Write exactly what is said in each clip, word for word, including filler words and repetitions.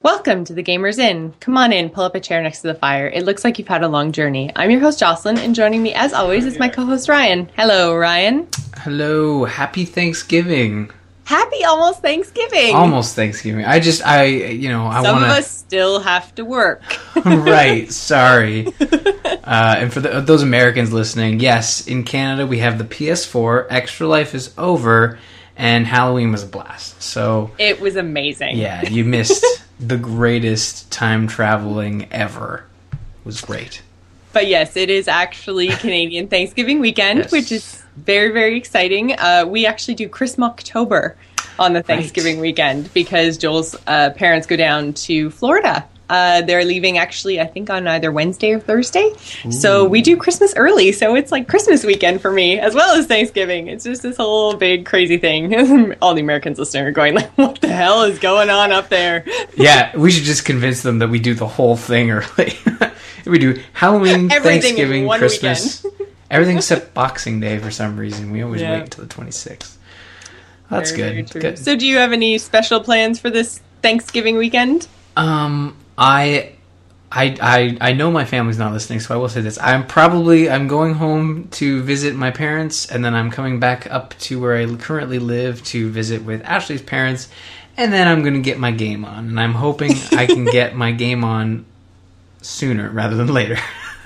Welcome to the Gamers Inn. Come on in, pull up a chair next to the fire. It looks like you've had a long journey. I'm your host, Jocelyn, and joining me, as always, is my co-host, Ryan. Hello, Ryan. Hello. Happy Thanksgiving. Happy almost Thanksgiving. Almost Thanksgiving. I just, I, you know, I want to... Some of us still have to work. Right. Sorry. Uh, and for the, those Americans listening, yes, in Canada, we have the P S four. Extra Life is over, and Halloween was a blast. So... It was amazing. Yeah, you missed... the greatest time traveling ever. It was great. But yes, it is actually Canadian Thanksgiving weekend, Yes. which is very, very exciting. Uh, we actually do Christmas-October on the Thanksgiving Right. weekend because Joel's uh, parents go down to Florida. Uh, they're leaving actually, I think, on either Wednesday or Thursday. Ooh. So we do Christmas early. So it's like Christmas weekend for me as well as Thanksgiving. It's just this whole big crazy thing. All the Americans listening are going like, what the hell is going on up there? Yeah, we should just convince them that we do the whole thing early. We do Halloween, Everything Thanksgiving, in one Christmas. Everything except Boxing Day for some reason. We always Yeah. wait until the twenty-sixth. That's Very, very good. true. Good. So do you have any special plans for this Thanksgiving weekend? Um, I, I, I, I know my family's not listening, so I will say this: I'm probably I'm going home to visit my parents, and then I'm coming back up to where I currently live to visit with Ashley's parents, and then I'm going to get my game on, and I'm hoping I can get my game on sooner rather than later.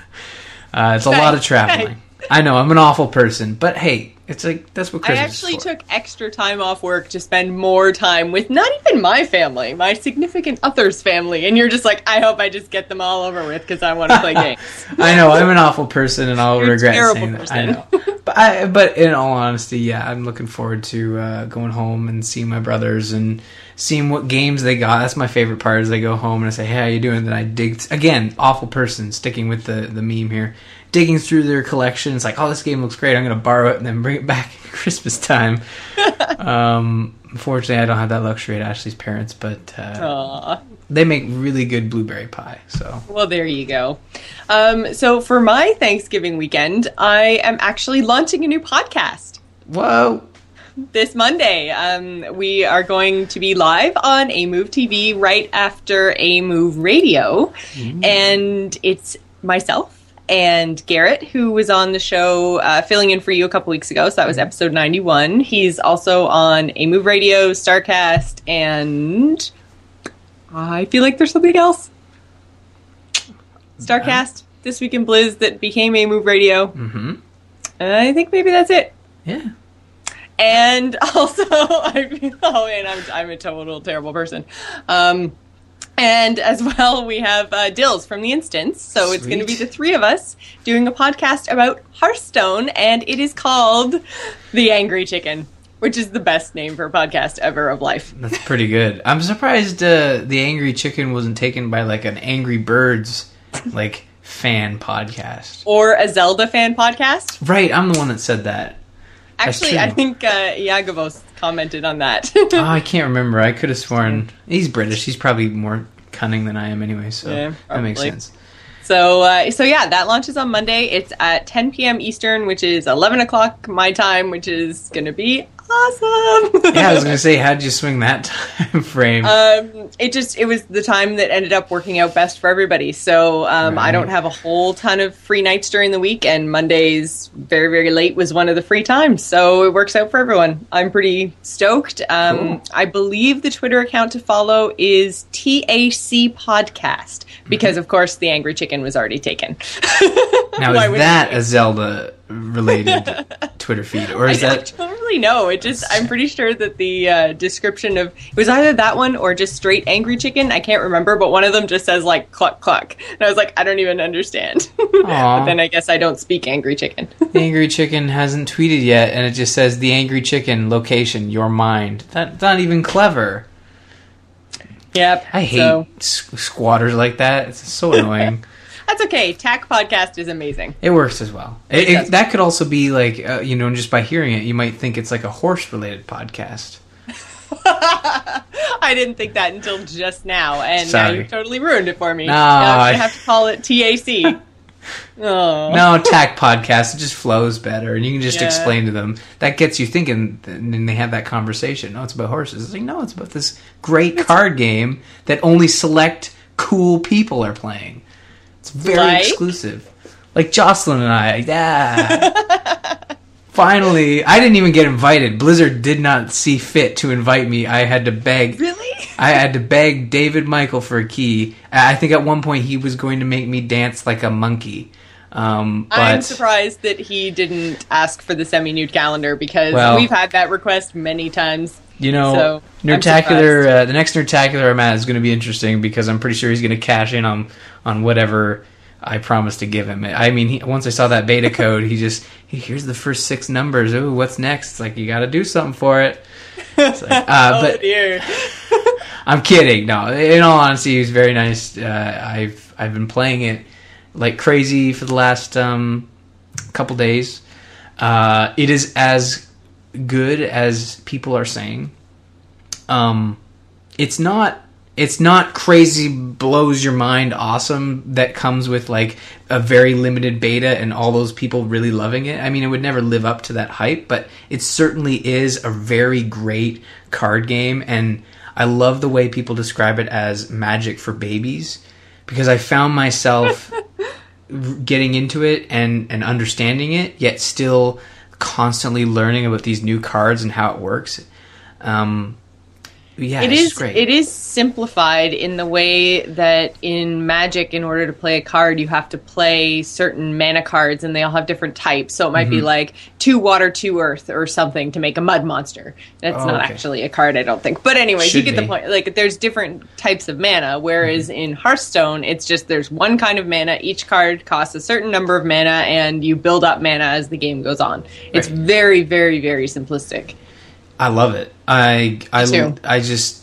uh, it's a lot of traveling. I know I'm an awful person, but hey. It's like, that's what Christmas I actually is for. took extra time off work to spend more time with not even my family, my significant other's family. And you're just like, I hope I just get them all over with because I want to play games. I know, I'm an awful person and I'll You're a regret terrible saying person. that. I know. But, I, but in all honesty, yeah, I'm looking forward to uh, going home and seeing my brothers and seeing what games they got. That's my favorite part is they go home and I say, hey, how you doing? Then I dig, th- again, awful person, sticking with the, the meme here. Digging through their collection, it's like, oh, this game looks great. I'm going to borrow it and then bring it back at Christmas time. um, unfortunately, I don't have that luxury at Ashley's parents, but uh, they make really good blueberry pie. So, well, there you go. Um, so for my Thanksgiving weekend, I am actually launching a new podcast. Whoa! This Monday, um, we are going to be live on A Move T V right after A Move Radio, mm. and it's myself. And Garrett, who was on the show uh, filling in for you a couple weeks ago, so that was episode ninety-one. He's also on A Move Radio, StarCast, and I feel like there's something else. StarCast, This Week in Blizz, that became A Move Radio. Mm-hmm. I think maybe that's it. Yeah. And also, I feel, oh man, I'm, I'm a total terrible person. Um... And as well, we have uh, Dills from The Instance. So Sweet. It's going to be the three of us doing a podcast about Hearthstone. And it is called The Angry Chicken, which is the best name for a podcast ever of life. That's pretty good. I'm surprised uh, The Angry Chicken wasn't taken by like an Angry Birds like fan podcast. Or a Zelda fan podcast. Right, I'm the one that said that. Actually, I think uh, Iagavos commented on that. Oh, I can't remember. I could have sworn he's British. He's probably more cunning than I am anyway, so yeah, that makes sense. So, uh, so yeah, that launches on Monday. It's at ten p.m. Eastern, which is eleven o'clock my time, which is going to be awesome. Yeah, I was going to say, how'd you swing that time frame? Um, it just, it was the time that ended up working out best for everybody. So um, right. I don't have a whole ton of free nights during the week, and Mondays very, very late was one of the free times. So it works out for everyone. I'm pretty stoked. Um, cool. I believe the Twitter account to follow is T A C Podcast, because mm-hmm. of course the Angry Chicken was already taken. Now is that a Zelda related Twitter feed, or is I, that? I don't really know. It just, I'm pretty sure that the uh, description of it was either that one or just straight Angry Chicken. I can't remember, but one of them just says like cluck cluck, and I was like, I don't even understand. But then I guess I don't speak Angry Chicken. The Angry Chicken hasn't tweeted yet, and it just says the Angry Chicken location, your mind. That's not even clever. Yep. I hate so. squatters like that. It's so annoying. That's okay. Tack Podcast is amazing. It works as well. It, it, that could also be like, uh, you know, just by hearing it, you might think it's like a horse-related podcast. I didn't think that until just now, and Sorry. now you've totally ruined it for me. No, now I I... have to call it T A C. Oh. No, Tack podcast, it just flows better, and you can just Yeah. explain to them. That gets you thinking, and then they have that conversation. No, it's about horses. It's like, no, it's about this great card game that only select cool people are playing. It's very Like? exclusive. Like Jocelyn and I. Yeah. Finally, I didn't even get invited. Blizzard did not see fit to invite me. I had to beg. Really? I had to beg David Michael for a key. I think at one point he was going to make me dance like a monkey. Um, but I'm surprised that he didn't ask for the semi-nude calendar because Well- we've had that request many times. You know, So, I'm Nerdtacular. surprised. Uh, the next Nerdtacular I'm at is going to be interesting because I'm pretty sure he's going to cash in on on whatever I promised to give him. I mean, he, once I saw that beta code, he just he, here's the first six numbers. Ooh, what's next? It's like you got to do something for it. It's like, uh, Oh but dear. I'm kidding. No, in all honesty, he was very nice. Uh, I've I've been playing it like crazy for the last um, couple days. Uh, it is as good as people are saying. Um, it's not. It's not crazy, blows your mind, awesome that comes with like a very limited beta and all those people really loving it. I mean, it would never live up to that hype, but it certainly is a very great card game, and I love the way people describe it as Magic for babies, because I found myself getting into it and, and understanding it, yet still constantly learning about these new cards and how it works. Um, yeah, It it's is. great. It is simplified in the way that in Magic, in order to play a card, you have to play certain mana cards, and they all have different types. So it might Mm-hmm. be like two water, two earth, or something to make a mud monster. That's Oh, not okay. actually a card, I don't think. But anyways, Should you get be. the point. Like, there's different types of mana. Whereas Mm-hmm. in Hearthstone, it's just there's one kind of mana. Each card costs a certain number of mana, and you build up mana as the game goes on. It's Right. very, very, very simplistic. I love it. I I too. I just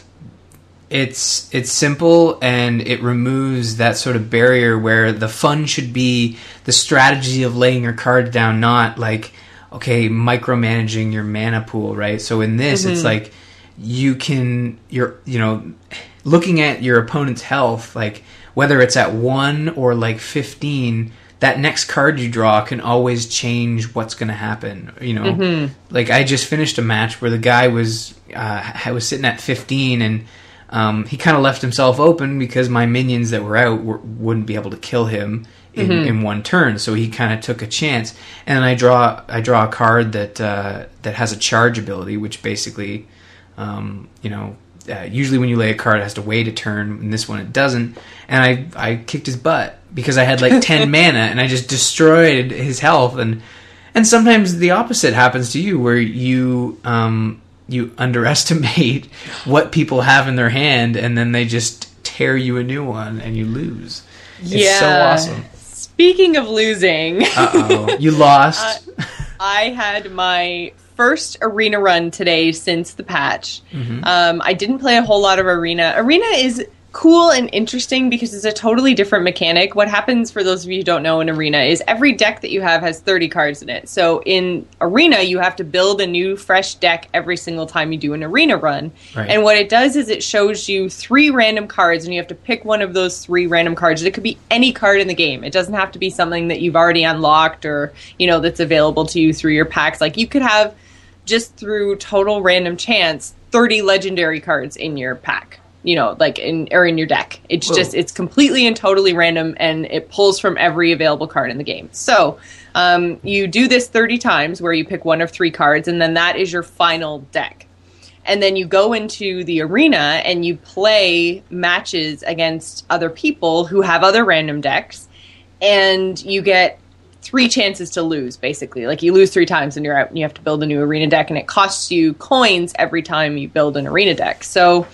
it's it's simple, and it removes that sort of barrier where the fun should be the strategy of laying your cards down, not like okay, micromanaging your mana pool, right? So in this it's like you can you're you know looking at your opponent's health, like whether it's at one or like fifteen, that next card you draw can always change what's going to happen. You know, Mm-hmm. like I just finished a match where the guy was uh, I was sitting at fifteen, and um, he kind of left himself open because my minions that were out were, wouldn't be able to kill him in, Mm-hmm. in one turn. So he kind of took a chance, and then I draw I draw a card that uh, that has a charge ability, which basically, um, you know. Uh, usually when you lay a card, it has to wait a turn. And this one, it doesn't. And I, I kicked his butt because I had like ten mana, and I just destroyed his health. And and sometimes the opposite happens to you, where you um, you underestimate what people have in their hand, and then they just tear you a new one, and you lose. It's so awesome. Speaking of losing, Uh oh, you lost. I had my first arena run today since the patch. Mm-hmm. Um, I didn't play a whole lot of arena. Arena is cool and interesting because it's a totally different mechanic. What happens, for those of you who don't know, in arena is every deck that you have has thirty cards in it. So in arena, you have to build a new fresh deck every single time you do an arena run. Right. And what it does is it shows you three random cards, and you have to pick one of those three random cards. It could be any card in the game. It doesn't have to be something that you've already unlocked or, you know, that's available to you through your packs. Like, you could have, just through total random chance, thirty legendary cards in your pack. You know, like in or in your deck. It's Whoa. just it's completely and totally random, and it pulls from every available card in the game. So um, you do this thirty times, where you pick one of three cards, and then that is your final deck. And then you go into the arena and you play matches against other people who have other random decks, and you get three chances to lose, basically. Like, you lose three times and you're out, and you have to build a new arena deck, and it costs you coins every time you build an arena deck. So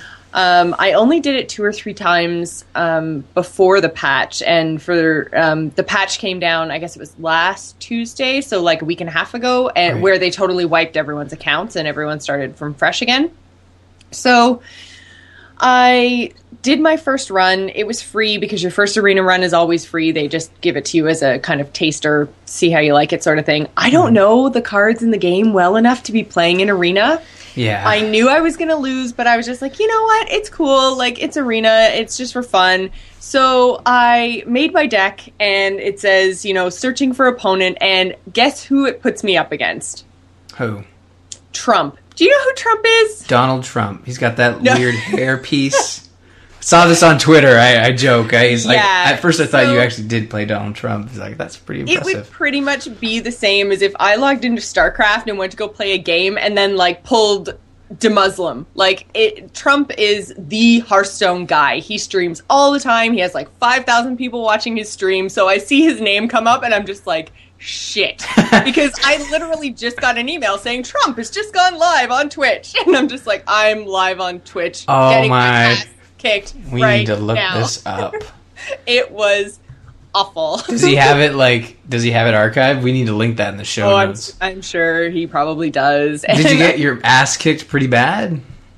um, I only did it two or three times um, before the patch, and for um, the patch came down, I guess it was last Tuesday, so like a week and a half ago, and Right. where they totally wiped everyone's accounts and everyone started from fresh again. So I did my first run. It was free because your first arena run is always free. They just give it to you as a kind of taster, see how you like it sort of thing. I don't know the cards in the game well enough to be playing in arena. Yeah. I knew I was going to lose, but I was just like, you know what? It's cool. Like, it's arena. It's just for fun. So I made my deck, and it says, you know, searching for opponent, and guess who it puts me up against? Who? Trump. Do you know who Trump is? Donald Trump. He's got that No. weird hair piece. Saw this on Twitter. I, I joke. I, he's like, Yeah, at first I thought so- you actually did play Donald Trump. He's like, that's pretty It impressive. would pretty much be the same as if I logged into StarCraft and went to go play a game and then, like, pulled DeMuslim. Like, it, Trump is the Hearthstone guy. He streams all the time. He has, like, five thousand people watching his stream. So I see his name come up and I'm just like, shit. Because I literally just got an email saying Trump has just gone live on Twitch. And I'm just like, I'm live on Twitch. Oh, getting my. ass kicked we right need to look now. this up. It was awful. Does he have it, like, does he have it archived? We need to link that in the show Oh, I'm, notes. I'm sure he probably does. Did you get your ass kicked pretty bad?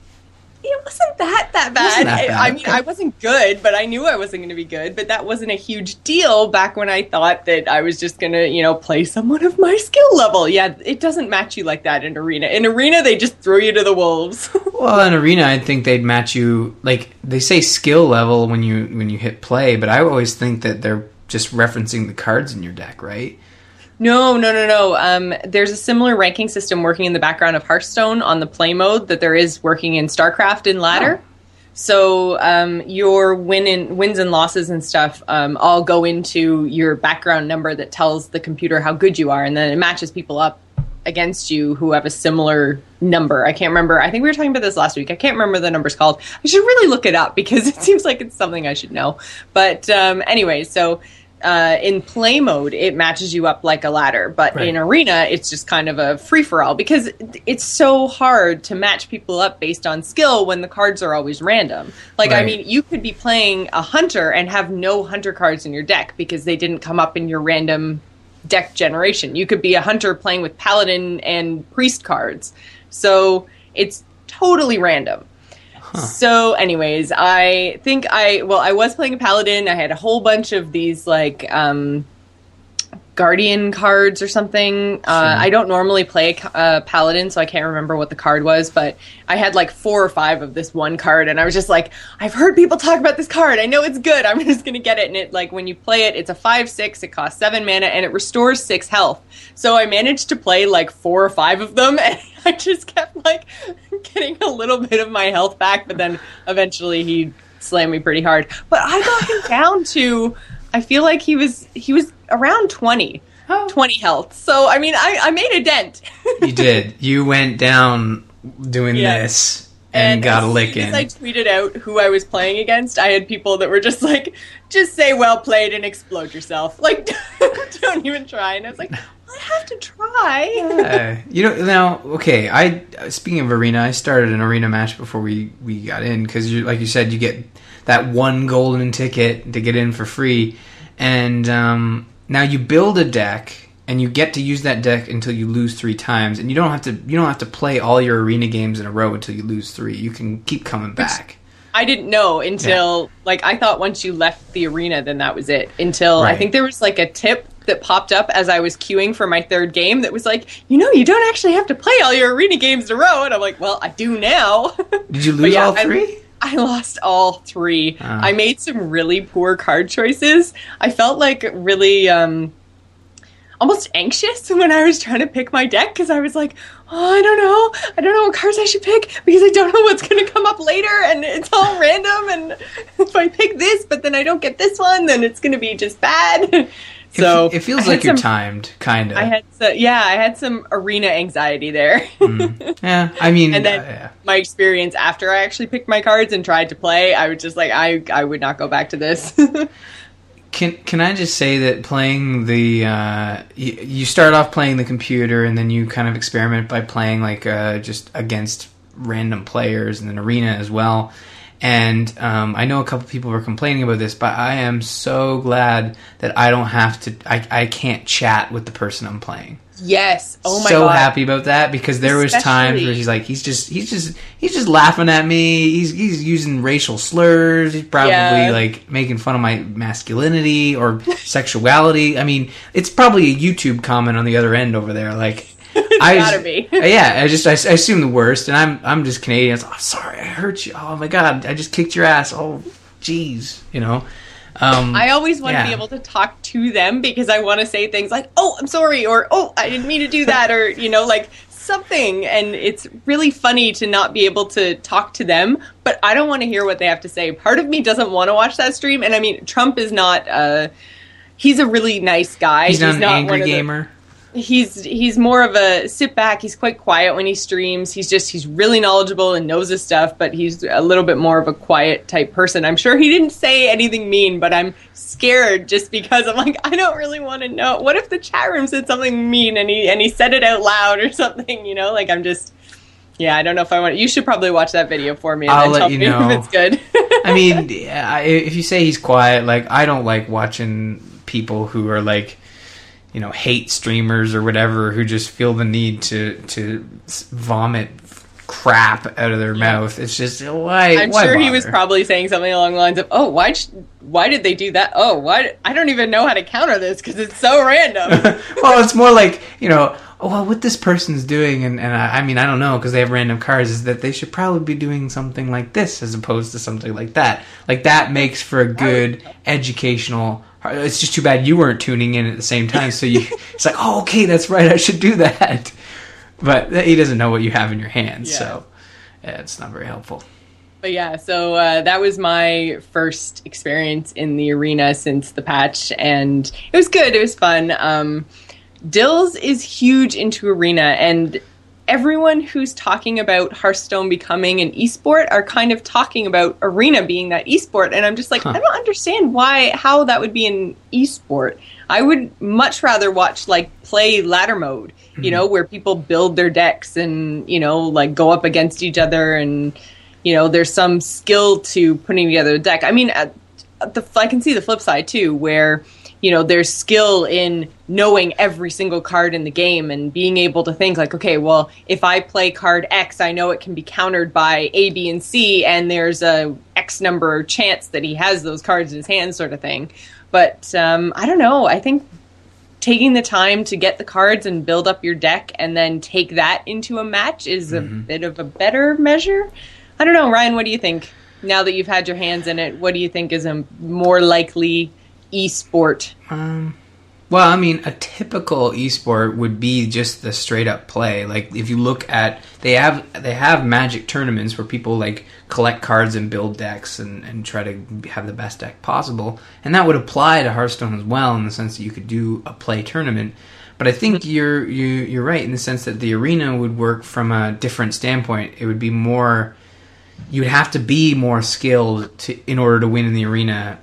It wasn't that that bad. Wasn't that I- bad. I mean, I wasn't good, but I knew I wasn't going to be good. But that wasn't a huge deal back when I thought that I was just going to, you know, play someone of my skill level. Yeah, it doesn't match you like that in arena. In arena, they just throw you to the wolves. Well, in arena, I think they'd match you. Like they say, skill level when you when you hit play, but I always think that they're just referencing the cards in your deck, right? No, no, no, no. Um, there's a similar ranking system working in the background of Hearthstone on the play mode that there is working in StarCraft and Ladder. Oh. So um, your win in, wins and losses and stuff um, all go into your background number that tells the computer how good you are, and then it matches people up against you who have a similar number. I can't remember. I think we were talking about this last week. I can't remember the number's called. I should really look it up because it seems like it's something I should know. But um, anyway, so... Uh, in play mode, it matches you up like a ladder, but Right. in arena, it's just kind of a free-for-all because it's so hard to match people up based on skill when the cards are always random. Like, I Right. mean, you could be playing a hunter and have no hunter cards in your deck because they didn't come up in your random deck generation. You could be a hunter playing with paladin and priest cards. So it's totally random. So anyways, I think I, well, I was playing a paladin. I had a whole bunch of these, like, um, guardian cards or something. Uh, I don't normally play a uh, paladin, so I can't remember what the card was, but I had, like, four or five of this one card, and I was just like, I've heard people talk about this card. I know it's good. I'm just gonna get it. And it, like, when you play it, it's a five six, it costs seven mana, and it restores six health. So I managed to play, like, four or five of them, and I just kept, like, getting a little bit of my health back, but then eventually he slammed me pretty hard. But I got him down to, I feel like he was he was around twenty. Oh. twenty health. So, I mean, I, I made a dent. You did. You went down doing Yeah. this and, got a lick as in. I tweeted out who I was playing against, I had people that were just like, just say well played and explode yourself. Like, don't even try. And I was like, I have to try. Yeah. You know, now, okay, I, speaking of arena, I started an arena match before we, we got in, because you, like you said, you get that one golden ticket to get in for free, and um, now you build a deck, and you get to use that deck until you lose three times, and you don't have to you don't have to play all your arena games in a row until you lose three. You can keep coming back. I didn't know until, like, I thought once you left the arena, then that was it. Until I Right. think there was, like, a tip that popped up as I was queuing for my third game that was like, you know, you don't actually have to play all your arena games in a row. And I'm like, well, I do now. Did you But lose yeah, all I- three? I lost all three. Ah. I made some really poor card choices. I felt like really um, almost anxious when I was trying to pick my deck because I was like, oh, I don't know. I don't know what cards I should pick because I don't know what's going to come up later and it's all random. And if I pick this, but then I don't get this one, then it's going to be just bad. So it, it feels I had like you're some- timed, kind of. I had so, yeah, I had some arena anxiety there. Yeah, I mean, And then uh, yeah. my experience after I actually picked my cards and tried to play, I was just like, I, I would not go back to this. Can can I just say that playing the uh, you, you start off playing the computer and then you kind of experiment by playing like uh, just against random players in an arena as well. And um, I know a couple people were complaining about this, but I am so glad that I don't have to. I I can't chat with the person I'm playing. Yes. Oh my so god. So happy about that because there Especially. was times where he's like, he's just, he's just, he's just laughing at me. He's he's using racial slurs. He's probably yeah. like making fun of my masculinity or sexuality. I mean, it's probably a YouTube comment on the other end over there. Like, I gotta be. Yeah, I just I, I assume the worst, and I'm I'm just Canadian. So, oh, sorry, I hurt you. Oh my god, I just kicked your ass. Oh, jeez, you know. Um, I always want yeah. to be able to talk to them because I want to say things like, "Oh, I'm sorry," or "Oh, I didn't mean to do that," or you know, like something. And it's really funny to not be able to talk to them, but I don't want to hear what they have to say. Part of me doesn't want to watch that stream, and I mean, Trump is not. Uh, he's a really nice guy. He's, he's not an not angry gamer. The, He's he's more of a sit back. He's quite quiet when he streams. He's just he's really knowledgeable and knows his stuff, but he's a little bit more of a quiet type person. I'm sure he didn't say anything mean, but I'm scared just because I'm like, I don't really want to know. What if the chat room said something mean and he and he said it out loud or something? You know, like I'm just yeah. I don't know if I want. You should probably watch that video for me and I'll then let tell you me know. if it's good. I mean, if you say he's quiet, like I don't like watching people who are like. You know, hate streamers or whatever who just feel the need to to vomit crap out of their yeah. mouth. It's just why. I'm why sure bother? He was probably saying something along the lines of, "Oh, why? Sh- why did they do that? Oh, why? I don't even know how to counter this because it's so random." Well, it's more like you know, oh, well, what this person's doing, and and I, I mean, I don't know because they have random cards. Is that they should probably be doing something like this as opposed to something like that. Like that makes for a good educational. It's just too bad you weren't tuning in at the same time. So you, it's like, oh, okay, that's right. I should do that. But he doesn't know what you have in your hands. Yeah. So yeah, it's not very helpful. But yeah, so uh, that was my first experience in the arena since the patch. And it was good. It was fun. Um, Dills is huge into arena. And everyone who's talking about Hearthstone becoming an esport are kind of talking about arena being that esport, and I'm just like, huh. I don't understand why, how that would be an esport. I would much rather watch like play ladder mode, you mm-hmm. know, where people build their decks and you know like go up against each other, and you know there's some skill to putting together a deck. I mean, at the I can see the flip side too, where. You know, there's skill in knowing every single card in the game and being able to think like, okay, well, if I play card X, I know it can be countered by A, B, and C, and there's a X number chance that he has those cards in his hand sort of thing. But um, I don't know. I think taking the time to get the cards and build up your deck and then take that into a match is mm-hmm. a bit of a better measure. I don't know. Ryan, what do you think? Now that you've had your hands in it, what do you think is a more likely esport? Um, well, I mean, a typical esport would be just the straight up play. Like if you look at, they have they have Magic tournaments where people like collect cards and build decks and, and try to have the best deck possible, and that would apply to Hearthstone as well in the sense that you could do a play tournament. But I think you're you you're right in the sense that the arena would work from a different standpoint. It would be more, you would have to be more skilled to in order to win in the arena.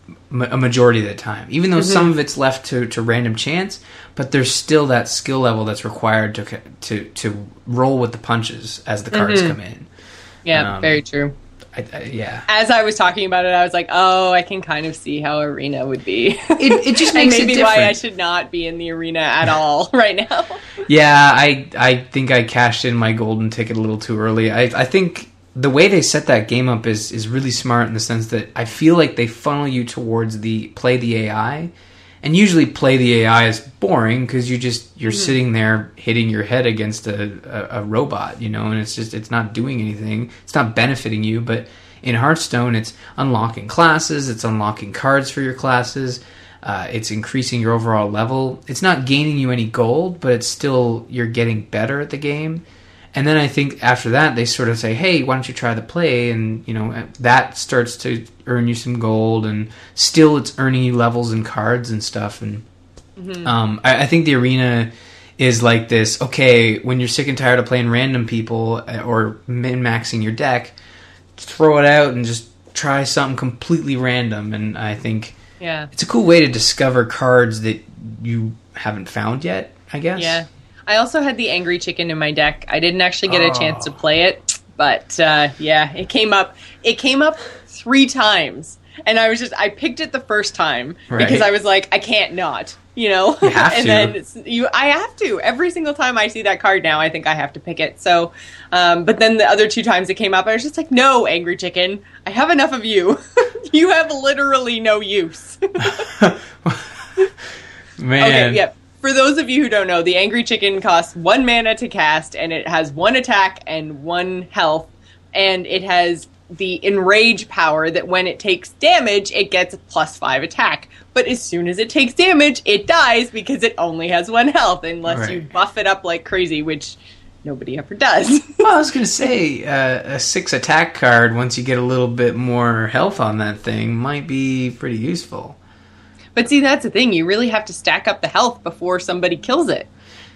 A majority of the time, even though mm-hmm. some of it's left to, to random chance, but there's still that skill level that's required to to to roll with the punches as the cards mm-hmm. come in. Yeah, um, very true. I, I, yeah. As I was talking about it, I was like, oh, I can kind of see how arena would be. It, it just makes and maybe it different. why I should not be in the arena at all right now. Yeah, I I think I cashed in my golden ticket a little too early. I I think. The way they set that game up is, is really smart in the sense that I feel like they funnel you towards the play the A I, and usually play the A I is boring because you just you're mm-hmm. sitting there hitting your head against a, a, a robot, you know, and it's just it's not doing anything, it's not benefiting you. But in Hearthstone, it's unlocking classes, it's unlocking cards for your classes, uh, it's increasing your overall level. It's not gaining you any gold, but it's still you're getting better at the game. And then I think after that, they sort of say, hey, why don't you try the play? And, you know, that starts to earn you some gold. And still it's earning you levels and cards and stuff. And mm-hmm. um, I, I think the arena is like this, okay, when you're sick and tired of playing random people or min-maxing your deck, throw it out and just try something completely random. And I think yeah. it's a cool way to discover cards that you haven't found yet, I guess. Yeah. I also had the Angry Chicken in my deck. I didn't actually get a chance to play it, but uh, yeah, it came up. It came up three times, and I was just I picked it the first time right. because I was like, I can't not. you know, You have and to. then it's, you, I have to every single time I see that card now. I think I have to pick it. So, um, but then the other two times it came up, I was just like, no, Angry Chicken, I have enough of you. You have literally no use. Man. Okay, yep. For those of you who don't know, the Angry Chicken costs one mana to cast, and it has one attack and one health, and it has the Enrage power that when it takes damage, it gets a plus five attack. But as soon as it takes damage, it dies because it only has one health, unless Right. you buff it up like crazy, which nobody ever does. Well, I was going to say, uh, a six attack card, once you get a little bit more health on that thing, might be pretty useful. But see, that's the thing. You really have to stack up the health before somebody kills it.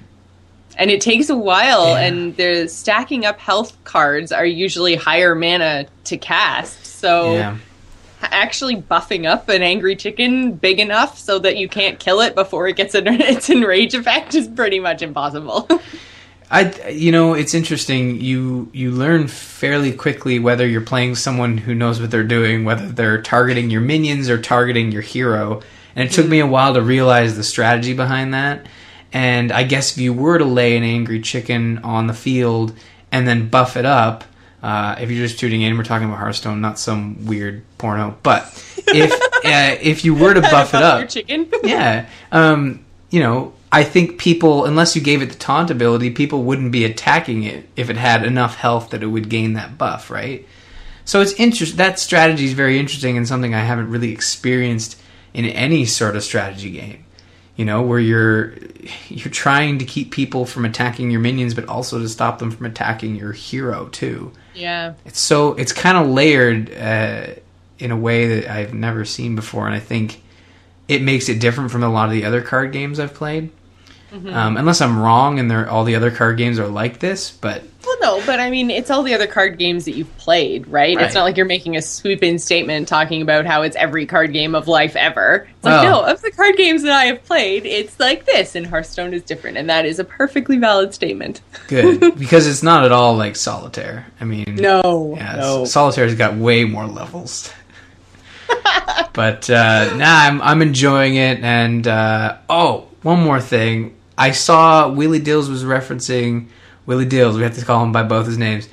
And it takes a while, Yeah. and the stacking up health cards are usually higher mana to cast. So Yeah. actually buffing up an Angry Chicken big enough so that you can't kill it before it gets an, its enrage effect is pretty much impossible. I, you know, it's interesting. You you learn fairly quickly whether you're playing someone who knows what they're doing, whether they're targeting your minions or targeting your hero. And it took me a while to realize the strategy behind that. And I guess if you were to lay an Angry Chicken on the field and then buff it up, uh, if you're just tuning in, we're talking about Hearthstone, not some weird porno. But if uh, if you were to buff it Buff up, your chicken. yeah, um, you know, I think people, unless you gave it the taunt ability, people wouldn't be attacking it if it had enough health that it would gain that buff, right? So it's interest. That strategy is very interesting and something I haven't really experienced in any sort of strategy game. You know, where you're you're trying to keep people from attacking your minions, but also to stop them from attacking your hero too. Yeah. It's so it's kind of layered uh, in a way that I've never seen before, and I think it makes it different from a lot of the other card games I've played. Mm-hmm. Um, unless I'm wrong, and they're, all the other card games are like this, but Well, no, but I mean, it's all the other card games that you've played, right? Right. It's not like you're making a sweeping statement talking about how it's every card game of life ever. It's like, Well- no, of the card games that I have played, it's like this, and Hearthstone is different, and that is a perfectly valid statement. good because it's not at all like Solitaire. I mean, No, yeah, no. Solitaire's got way more levels. But uh, nah, I'm I'm enjoying it, and uh, oh, one more thing. I saw Willie Dills was referencing Willie Dills. We have to call him by both his names.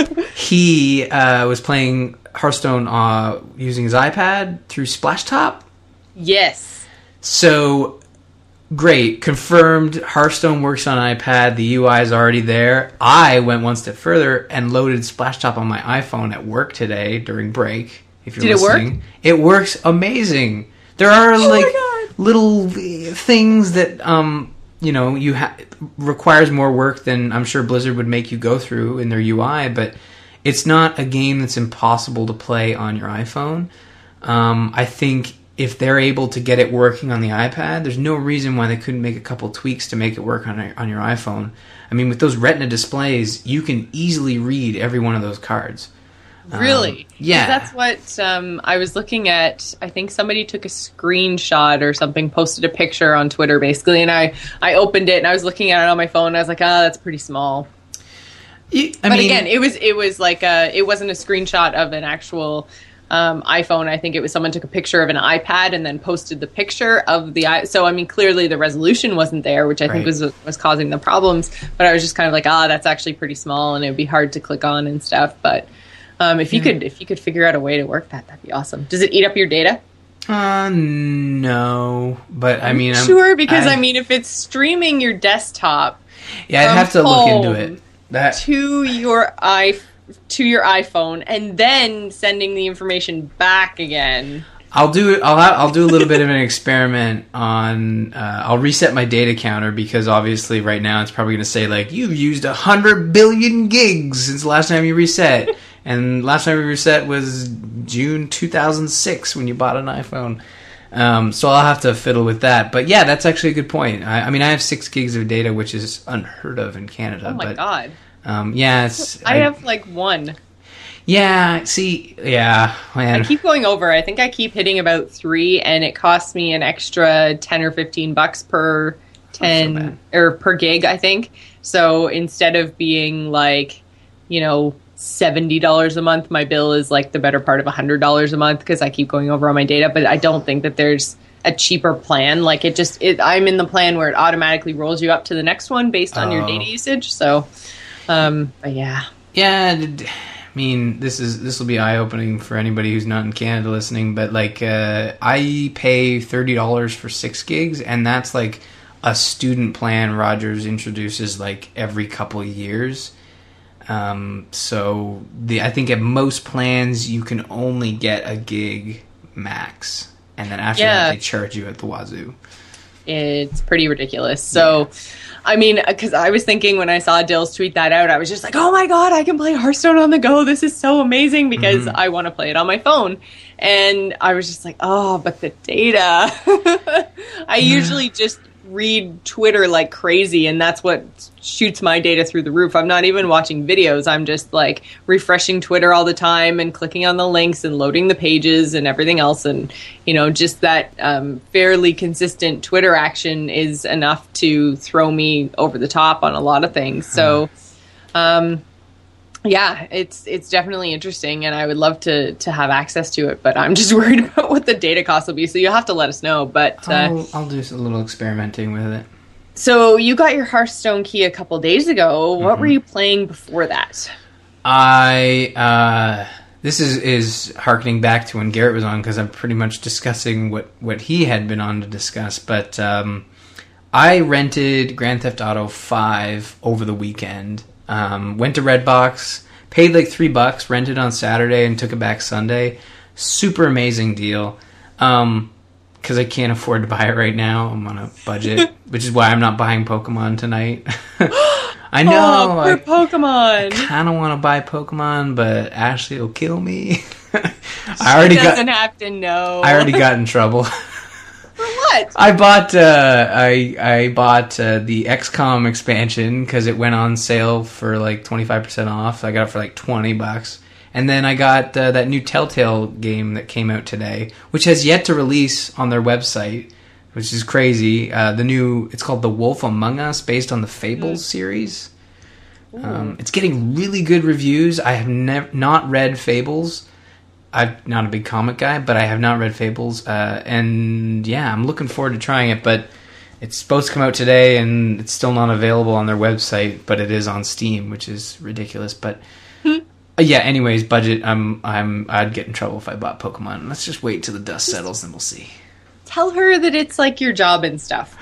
He uh, was playing Hearthstone uh, using his iPad through Splashtop. Yes. So great, confirmed. Hearthstone works on iPad. The U I is already there. I went one step further and loaded Splashtop on my iPhone at work today during break. If you're Did it work? listening, it works amazing. There are Oh like my God. little things that um you know you ha- requires more work than I'm sure Blizzard would make you go through in their U I, but it's not a game that's impossible to play on your iPhone. Um, I think if they're able to get it working on the iPad, there's no reason why they couldn't make a couple tweaks to make it work on on your iPhone. I mean, with those Retina displays, you can easily read every one of those cards. Really? Um, yeah. 'Cause that's what um, I was looking at. I think somebody took a screenshot or something, posted a picture on Twitter, basically, and I, I opened it and I was looking at it on my phone. And I was like, ah, that's pretty small. You- I but mean, again, it was it was like a it wasn't a screenshot of an actual um, iPhone. I think it was someone took a picture of an iPad and then posted the picture of the i. So I mean, clearly the resolution wasn't there, which I think Right. was was causing the problems. But I was just kind of like, ah, that's actually pretty small, and it would be hard to click on and stuff. But um, if you could if you could figure out a way to work that, that'd be awesome. Does it eat up your data? Uh, no, but I mean, I'm Sure, because I, I mean, if it's streaming your desktop yeah, I'd from have to look into home it. That to your i to your iPhone and then sending the information back again. I'll do. I'll ha- I'll do a little bit of an experiment on. Uh, I'll reset my data counter because obviously right now it's probably going to say like you've used a hundred billion gigs since the last time you reset, and last time you reset was June two thousand six when you bought an iPhone. Um, so I'll have to fiddle with that. But yeah, that's actually a good point. I, I mean, I have six gigs of data, which is unheard of in Canada. Oh my but, god. Um, yeah, it's, I have like one. Yeah, see, yeah, man. I keep going over. I think I keep hitting about three, and it costs me an extra ten or fifteen bucks per ten bad. or per gig. I think so. Instead of being like, you know, seventy dollars a month, my bill is like the better part of a hundred dollars a month because I keep going over on my data. But I don't think that there's a cheaper plan. Like it just, it, I'm in the plan where it automatically rolls you up to the next one based on oh. your data usage. So, um, but yeah. Yeah, I mean, this is this will be eye-opening for anybody who's not in Canada listening, but like uh, I pay thirty dollars for six gigs, and that's like a student plan Rogers introduces like every couple of years. Um, so the I think at most plans you can only get a gig max, and then after yeah. that they charge you at the wazoo. It's pretty ridiculous. So, yeah. I mean, because I was thinking when I saw Dill's tweet that out, I was just like, oh my god, I can play Hearthstone on the go. This is so amazing because mm-hmm. I want to play it on my phone. And I was just like, oh, but the data. I usually just read Twitter like crazy, and that's what shoots my data through the roof. I'm not even watching videos. I'm just like refreshing Twitter all the time and clicking on the links and loading the pages and everything else. And, you know, just that um, fairly consistent Twitter action is enough to throw me over the top on a lot of things. So, um, yeah, it's it's definitely interesting, and I would love to to have access to it, but I'm just worried about what the data cost will be. So you'll have to let us know. But uh, I'll, I'll do a little experimenting with it. So you got your Hearthstone key a couple days ago. What mm-hmm. were you playing before that? I uh, this is is harkening back to when Garrett was on, because I'm pretty much discussing what what he had been on to discuss. But um, I rented Grand Theft Auto five over the weekend. Um, went to Redbox, paid like three bucks, rented on Saturday, and took it back Sunday. Super amazing deal. Um, because I can't afford to buy it right now. I'm on a budget, which is why I'm not buying Pokemon tonight. I know. Oh, poor I, Pokemon. I kind of want to buy Pokemon, but Ashley will kill me. I already she doesn't got, have to know. I already got in trouble. For what? I bought uh, I I bought uh, the X COM expansion because it went on sale for like twenty-five percent off. I got it for like twenty bucks. And then I got uh, that new Telltale game that came out today, which has yet to release on their website, which is crazy. Uh, the new, it's called The Wolf Among Us, based on the Fables mm. series. Um, it's getting really good reviews. I have nev- not read Fables. I'm not a big comic guy, but I have not read Fables. Uh, and yeah, I'm looking forward to trying it, but it's supposed to come out today, and it's still not available on their website, but it is on Steam, which is ridiculous. But uh, yeah, anyways, budget, I'm, I'm, I'd get in trouble if I bought Pokemon. Let's just wait till the dust settles, and we'll see. Tell her that it's like your job and stuff.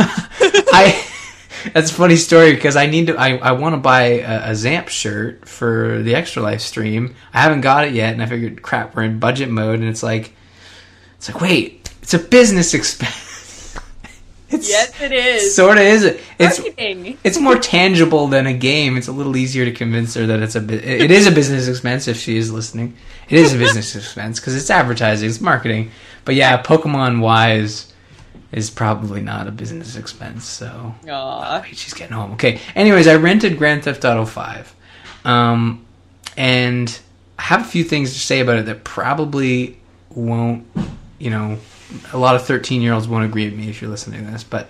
I... That's a funny story because I need to. I, I want to buy a, a Zamp shirt for the Extra Life stream. I haven't got it yet, and I figured, crap, we're in budget mode, and it's like, it's like, wait, it's a business expense. It's, yes, it is. Sort of is. It's marketing. It's more tangible than a game. It's a little easier to convince her that it's a. It is a business expense if she is listening. It is a business expense because it's advertising, it's marketing. But yeah, Pokemon wise is probably not a business expense, so... Aww. Oh, wait, she's getting home. Okay, anyways, I rented Grand Theft Auto five. Um, and I have a few things to say about it that probably won't, you know... A lot of thirteen-year-olds won't agree with me if you're listening to this, but...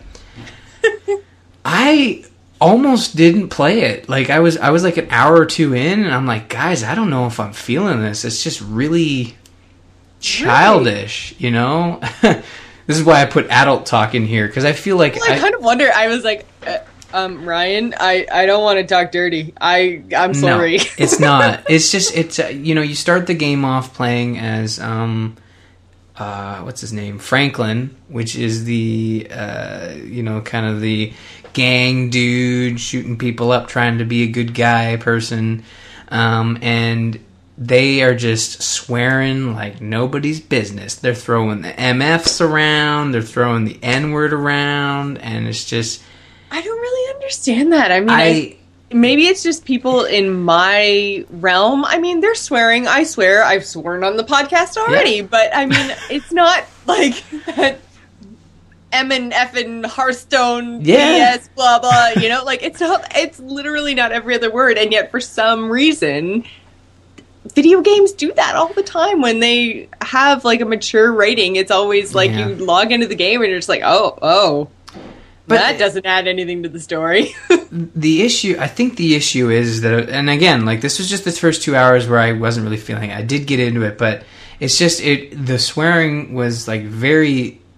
I almost didn't play it. Like, I was I was like an hour or two in, and I'm like, guys, I don't know if I'm feeling this. It's just really childish, really? You know? This is why I put adult talk in here, because I feel like... Well, I, I kind of wonder, I was like, uh, um, Ryan, I, I don't want to talk dirty. I, I'm sorry. No, it's not. It's just, it's uh, you know, you start the game off playing as, um, uh, what's his name? Franklin, which is the, uh, you know, kind of the gang dude, shooting people up, trying to be a good guy person. Um, and... They are just swearing like nobody's business. They're throwing the M Fs around. They're throwing the N-word around. And it's just... I don't really understand that. I mean, I, I, maybe it's just people in my realm. I mean, they're swearing. I swear. I've sworn on the podcast already. Yeah. But, I mean, it's not like that M and F and Hearthstone, yeah. B S, blah, blah. You know, like, it's not. It's literally not every other word. And yet, for some reason... Video games do that all the time when they have like a mature rating. It's always like yeah. you log into the game and you're just like, oh, oh, but that doesn't add anything to the story. The issue, I think the issue is that, and again, like this was just the first two hours where I wasn't really feeling it. I did get into it, but it's just it. The swearing was like very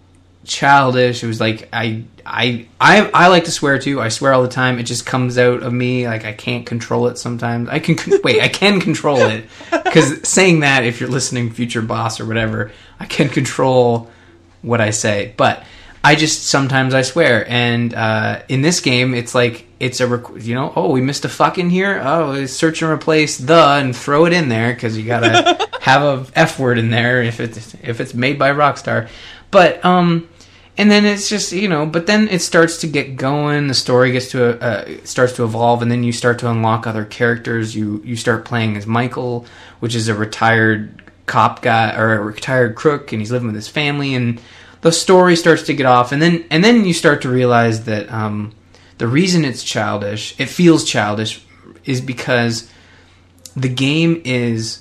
childish. It was like I, I, I, I like to swear too. I swear all the time. It just comes out of me. Like I can't control it sometimes. I can wait. I can control it because saying that, if you're listening, future boss or whatever, I can control what I say. But I just sometimes I swear. And uh, in this game, it's like it's a rec- you know oh we missed a fuck in here. Oh, search and replace the and throw it in there because you gotta have a F word in there if it's if it's made by Rockstar. But um. And then it's just, you know, but then it starts to get going. The story gets to, uh, starts to evolve, and then you start to unlock other characters. You you start playing as Michael, which is a retired cop guy or a retired crook, and he's living with his family. And the story starts to get off, and then and then you start to realize that um, the reason it's childish, it feels childish, is because the game is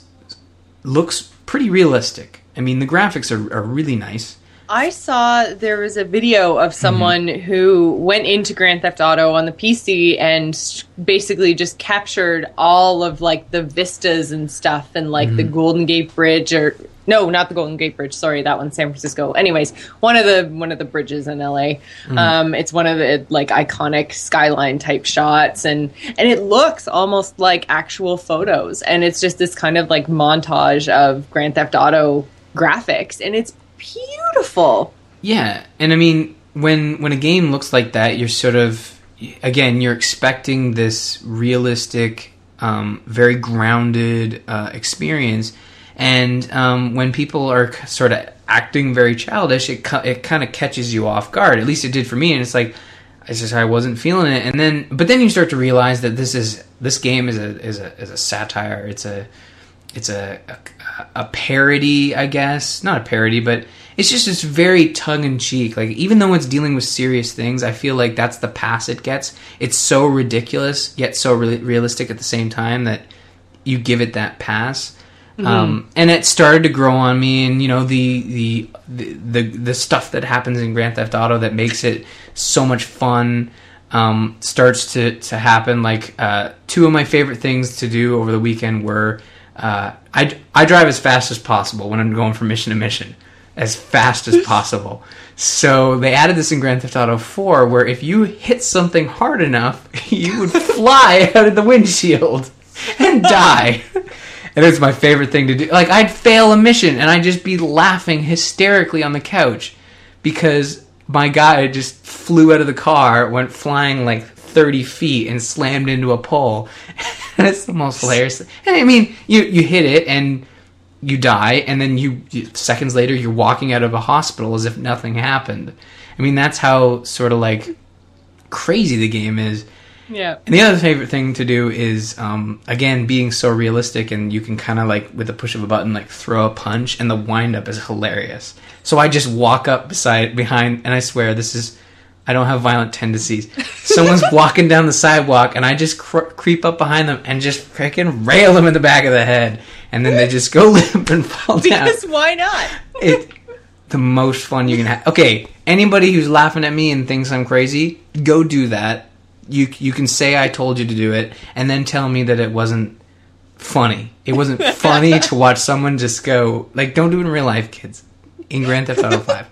looks pretty realistic. I mean, the graphics are, are really nice. I saw there was a video of someone mm-hmm. who went into Grand Theft Auto on the P C and basically just captured all of like the vistas and stuff and like mm-hmm. the Golden Gate Bridge or no, not the Golden Gate Bridge. Sorry, that one's San Francisco. Anyways, one of the one of the bridges in L A. Mm-hmm. Um, it's one of the like iconic skyline type shots, and and it looks almost like actual photos. And it's just this kind of like montage of Grand Theft Auto graphics, and it's beautiful. Yeah, and I mean, when when a game looks like that, you're sort of, again, you're expecting this realistic, um, very grounded uh, experience, and um, when people are sort of acting very childish, it it kind of catches you off guard. At least it did for me, and it's like, it's just I wasn't feeling it, and then but then you start to realize that this is this game is a is a is a satire. It's a It's a, a a parody, I guess. Not a parody, but it's just it's very tongue-in-cheek. Like, even though it's dealing with serious things, I feel like that's the pass it gets. It's so ridiculous, yet so re- realistic at the same time that you give it that pass. Mm-hmm. Um, and it started to grow on me, and, you know, the, the the the the stuff that happens in Grand Theft Auto that makes it so much fun um, starts to, to happen. Like, uh, two of my favorite things to do over the weekend were... Uh, I, I drive as fast as possible when I'm going from mission to mission. As fast as possible. So they added this in Grand Theft Auto four, where if you hit something hard enough, you would fly out of the windshield and die. And it's my favorite thing to do. Like, I'd fail a mission, and I'd just be laughing hysterically on the couch because my guy just flew out of the car, went flying like thirty feet, and slammed into a pole. And it's the most hilarious. And I mean, you, you hit it and you die, and then you, you seconds later you're walking out of a hospital as if nothing happened. I mean, that's how sort of like crazy the game is. Yeah. And the other favorite thing to do is, um, again, being so realistic, and you can kind of like with the push of a button, like throw a punch, and the wind up is hilarious. So I just walk up beside behind, and I swear this is. I don't have violent tendencies. Someone's walking down the sidewalk, and I just cr- creep up behind them and just freaking rail them in the back of the head, and then they just go limp and fall down. Because why not? It the most fun you can have. Okay, anybody who's laughing at me and thinks I'm crazy, go do that. You you can say I told you to do it, and then tell me that it wasn't funny. It wasn't funny to watch someone just go like, don't do it in real life, kids. In Grand Theft Auto five.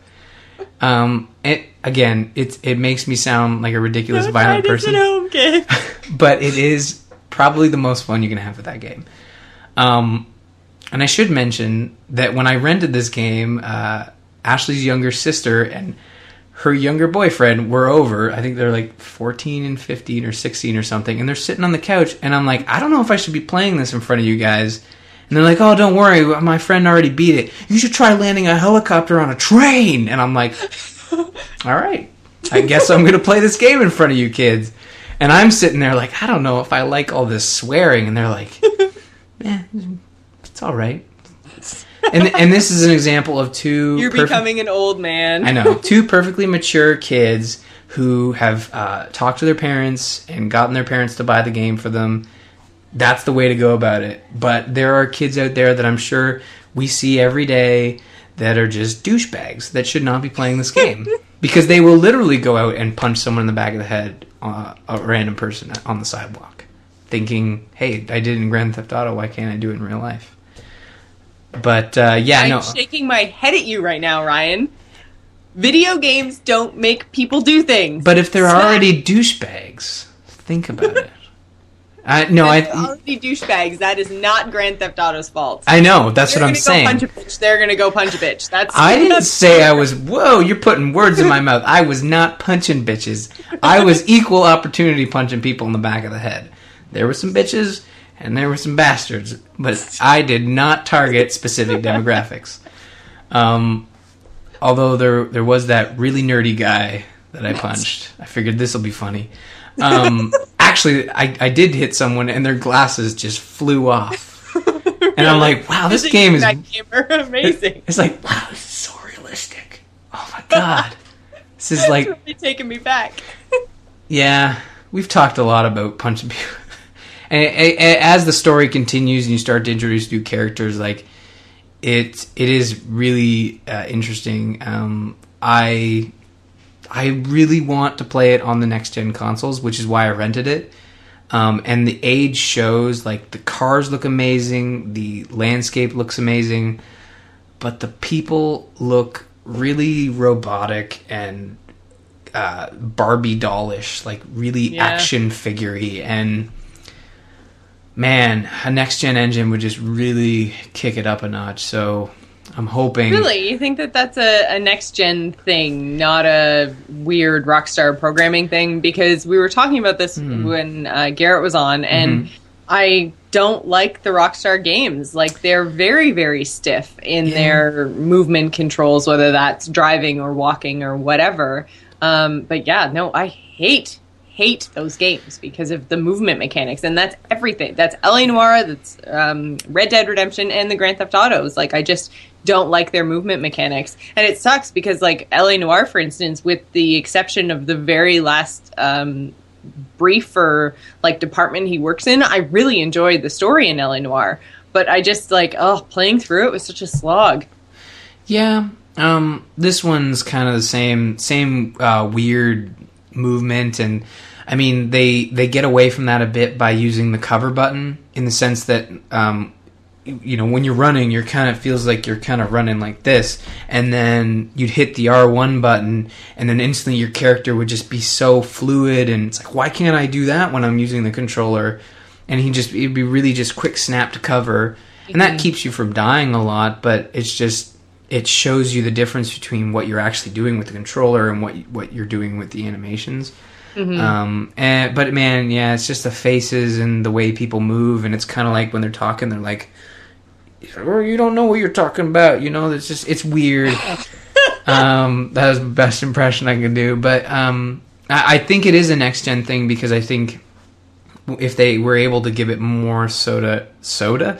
Um, it again, it it makes me sound like a ridiculous Don't violent try person, this at home, kid. but it is probably the most fun you can have with that game. Um, and I should mention that when I rented this game, uh, Ashley's younger sister and her younger boyfriend were over. I think they're like fourteen and fifteen or sixteen or something, and they're sitting on the couch, and I'm like, I don't know if I should be playing this in front of you guys. And they're like, oh, don't worry, my friend already beat it. You should try landing a helicopter on a train. And I'm like, all right, I guess I'm going to play this game in front of you kids. And I'm sitting there like, I don't know if I like all this swearing. And they're like, eh, it's all right. And and this is an example of two... You're perf- becoming an old man. I know. Two perfectly mature kids who have uh, talked to their parents and gotten their parents to buy the game for them. That's the way to go about it. But there are kids out there that I'm sure we see every day that are just douchebags that should not be playing this game. Because they will literally go out and punch someone in the back of the head, uh, a random person on the sidewalk, thinking, hey, I did it in Grand Theft Auto, why can't I do it in real life? But, uh, yeah, I'm no. I'm shaking my head at you right now, Ryan. Video games don't make people do things. But if they're Smack. already douchebags, think about it. I no, I They're already douchebags. That is not Grand Theft Auto's fault. I know that's They're what I'm gonna saying. Go punch a bitch. They're gonna go punch a bitch. That's. I didn't that's say I was. Whoa, you're putting words in my mouth. I was not punching bitches. I was equal opportunity punching people in the back of the head. There were some bitches and there were some bastards, but I did not target specific demographics. Um. Although there there was that really nerdy guy that I punched. I figured this will be funny. Um, actually, I, I did hit someone and their glasses just flew off. And I'm like, wow, this game is... That game are amazing. It's like, wow, this is so realistic. Oh my god. This is like... It's really taking me back. Yeah, we've talked a lot about punching people. And, and, and as the story continues and you start to introduce new characters, like... It it is really uh, interesting. Um, I I really want to play it on the next gen consoles, which is why I rented it. Um, and the age shows, like the cars look amazing, the landscape looks amazing, but the people look really robotic and uh, Barbie dollish, like really Yeah. action figure-y. And man, a next-gen engine would just really kick it up a notch. So I'm hoping... Really? You think that that's a, a next-gen thing, not a weird Rockstar programming thing? Because we were talking about this Mm. when uh, Garrett was on, and Mhm. I don't like the Rockstar games. Like, they're very, very stiff in Yeah. their movement controls, whether that's driving or walking or whatever. Um, but yeah, no, I hate hate those games because of the movement mechanics, and that's everything. That's L A Noire, that's um, Red Dead Redemption, and the Grand Theft Autos. Like, I just don't like their movement mechanics, and it sucks because, like, L A Noire, for instance, with the exception of the very last um, brief or like department he works in, I really enjoyed the story in L A Noire, but I just like oh, playing through it was such a slog. Yeah, um, this one's kind of the same, same uh, weird movement, and I mean they they get away from that a bit by using the cover button in the sense that um, you know when you're running, you're kind of feels like you're kind of running like this, and then you'd hit the R one button, and then instantly your character would just be so fluid, and it's like, why can't I do that when I'm using the controller? And he just it'd be really just quick snap to cover, and that keeps you from dying a lot, but it's just. It shows you the difference between what you're actually doing with the controller and what what you're doing with the animations. Mm-hmm. Um, and but man, yeah, it's just the faces and the way people move, and it's kind of like when they're talking, they're like, "Oh, you don't know what you're talking about," you know. It's just it's weird. um, that was the best impression I could do, but um, I, I think it is a next gen thing because I think if they were able to give it more soda, soda,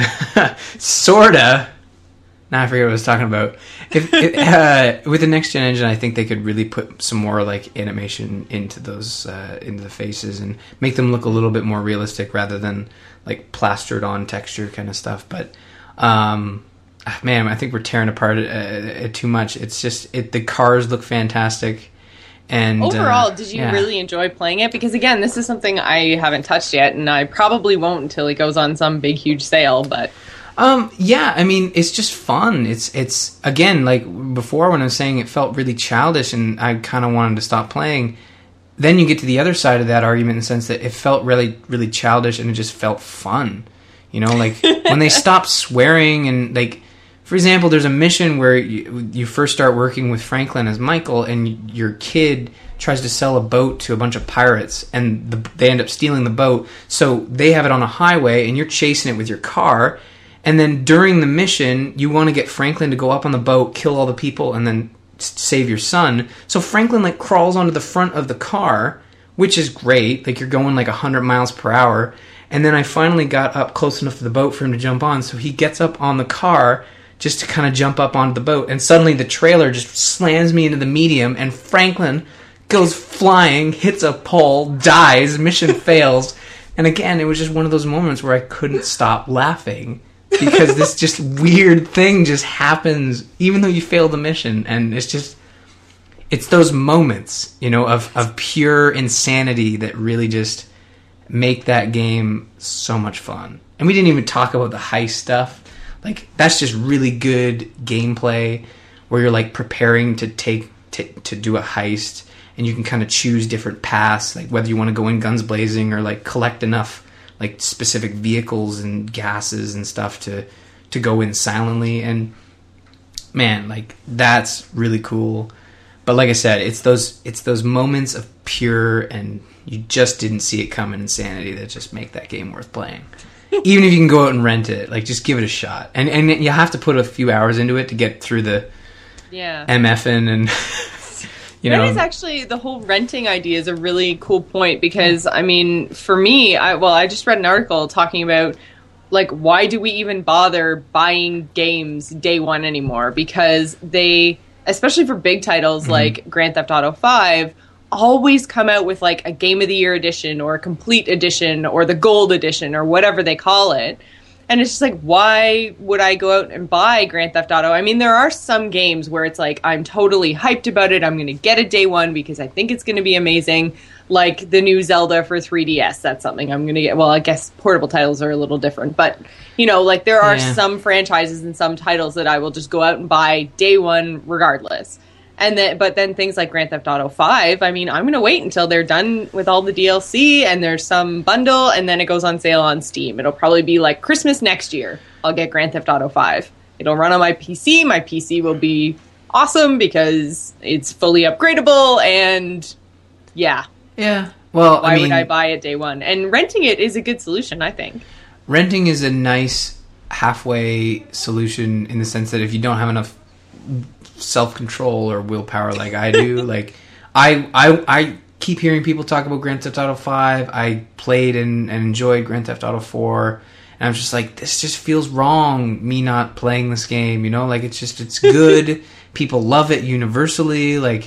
sorta. Now I forget what I was talking about. If, if, uh, with the next gen engine, I think they could really put some more like animation into those uh, into the faces and make them look a little bit more realistic rather than like plastered on texture kind of stuff. But um, man, I think we're tearing apart it, uh, it too much. It's just it, the cars look fantastic. And overall, uh, did you yeah. really enjoy playing it? Because again, this is something I haven't touched yet, and I probably won't until it goes on some big huge sale. But Um, yeah, I mean, it's just fun. It's, it's, again, like before when I was saying it felt really childish and I kind of wanted to stop playing, then you get to the other side of that argument in the sense that it felt really, really childish and it just felt fun. You know, like when they stop swearing and like, for example, there's a mission where you, you first start working with Franklin as Michael and your kid tries to sell a boat to a bunch of pirates and the, they end up stealing the boat. So they have it on a highway and you're chasing it with your car. And then during the mission, you want to get Franklin to go up on the boat, kill all the people, and then save your son. So Franklin like crawls onto the front of the car, which is great. Like you're going like one hundred miles per hour. And then I finally got up close enough to the boat for him to jump on. So he gets up on the car just to kind of jump up onto the boat. And suddenly the trailer just slams me into the medium, and Franklin goes flying, hits a pole, dies, mission fails. And again, it was just one of those moments where I couldn't stop laughing. Because this just weird thing just happens even though you fail the mission, and it's just it's those moments, you know, of, of pure insanity that really just make that game so much fun. And we didn't even talk about the heist stuff. Like that's just really good gameplay where you're like preparing to take to, to do a heist, and you can kind of choose different paths, like whether you want to go in guns blazing or like collect enough like specific vehicles and gases and stuff to to go in silently. And man, like that's really cool. But like I said, it's those it's those moments of pure and you just didn't see it coming insanity that just make that game worth playing. Even if you can go out and rent it, like just give it a shot. And and you have to put a few hours into it to get through the yeah MFing and you know. That is actually, the whole renting idea is a really cool point because I mean, for me, I well, I just read an article talking about like why do we even bother buying games day one anymore? Because they, especially for big titles mm-hmm. like Grand Theft Auto five, always come out with like a Game of the Year edition or a complete edition or the gold edition or whatever they call it. And it's just like, why would I go out and buy Grand Theft Auto? I mean, there are some games where it's like, I'm totally hyped about it. I'm going to get it day one because I think it's going to be amazing. Like the new Zelda for three D S. That's something I'm going to get. Well, I guess portable titles are a little different. But, you know, like there are yeah. some franchises and some titles that I will just go out and buy day one regardless. And then, but then things like Grand Theft Auto five, I mean, I'm going to wait until they're done with all the D L C and there's some bundle and then it goes on sale on Steam. It'll probably be like Christmas next year. I'll get Grand Theft Auto five. It'll run on my P C. My P C will be awesome because it's fully upgradable and yeah. Yeah. Well, why I mean, would I buy it day one? And renting it is a good solution, I think. Renting is a nice halfway solution in the sense that if you don't have enough self-control or willpower like I do, like I, I I keep hearing people talk about Grand Theft Auto five. I played and, and enjoyed Grand Theft Auto four, and I'm just like, this just feels wrong, me not playing this game, you know, like it's just, it's good. People love it universally, like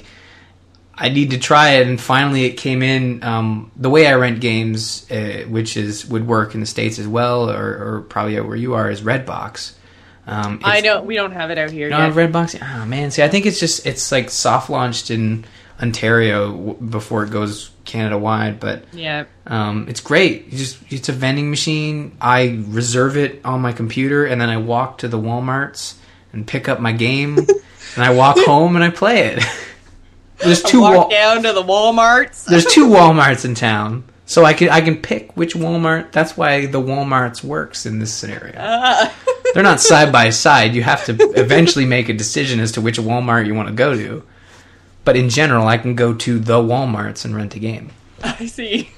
I need to try it. And finally it came in. Um, the way I rent games, uh, which is would work in the States as well, or, or probably out where you are, is Redbox. Um, I don't. We don't have it out here. You don't have Redbox? Oh man, see, I think it's just it's like soft launched in Ontario w- before it goes Canada wide. But yeah, um, it's great. You just it's a vending machine. I reserve it on my computer, and then I walk to the Walmarts and pick up my game, and I walk home and I play it. There's two walk wa- down to the Walmarts. There's two Walmarts in town. So I can I can pick which Walmart. That's why the Walmarts works in this scenario. Uh. They're not side by side. You have to eventually make a decision as to which Walmart you want to go to. But in general, I can go to the Walmarts and rent a game. I see.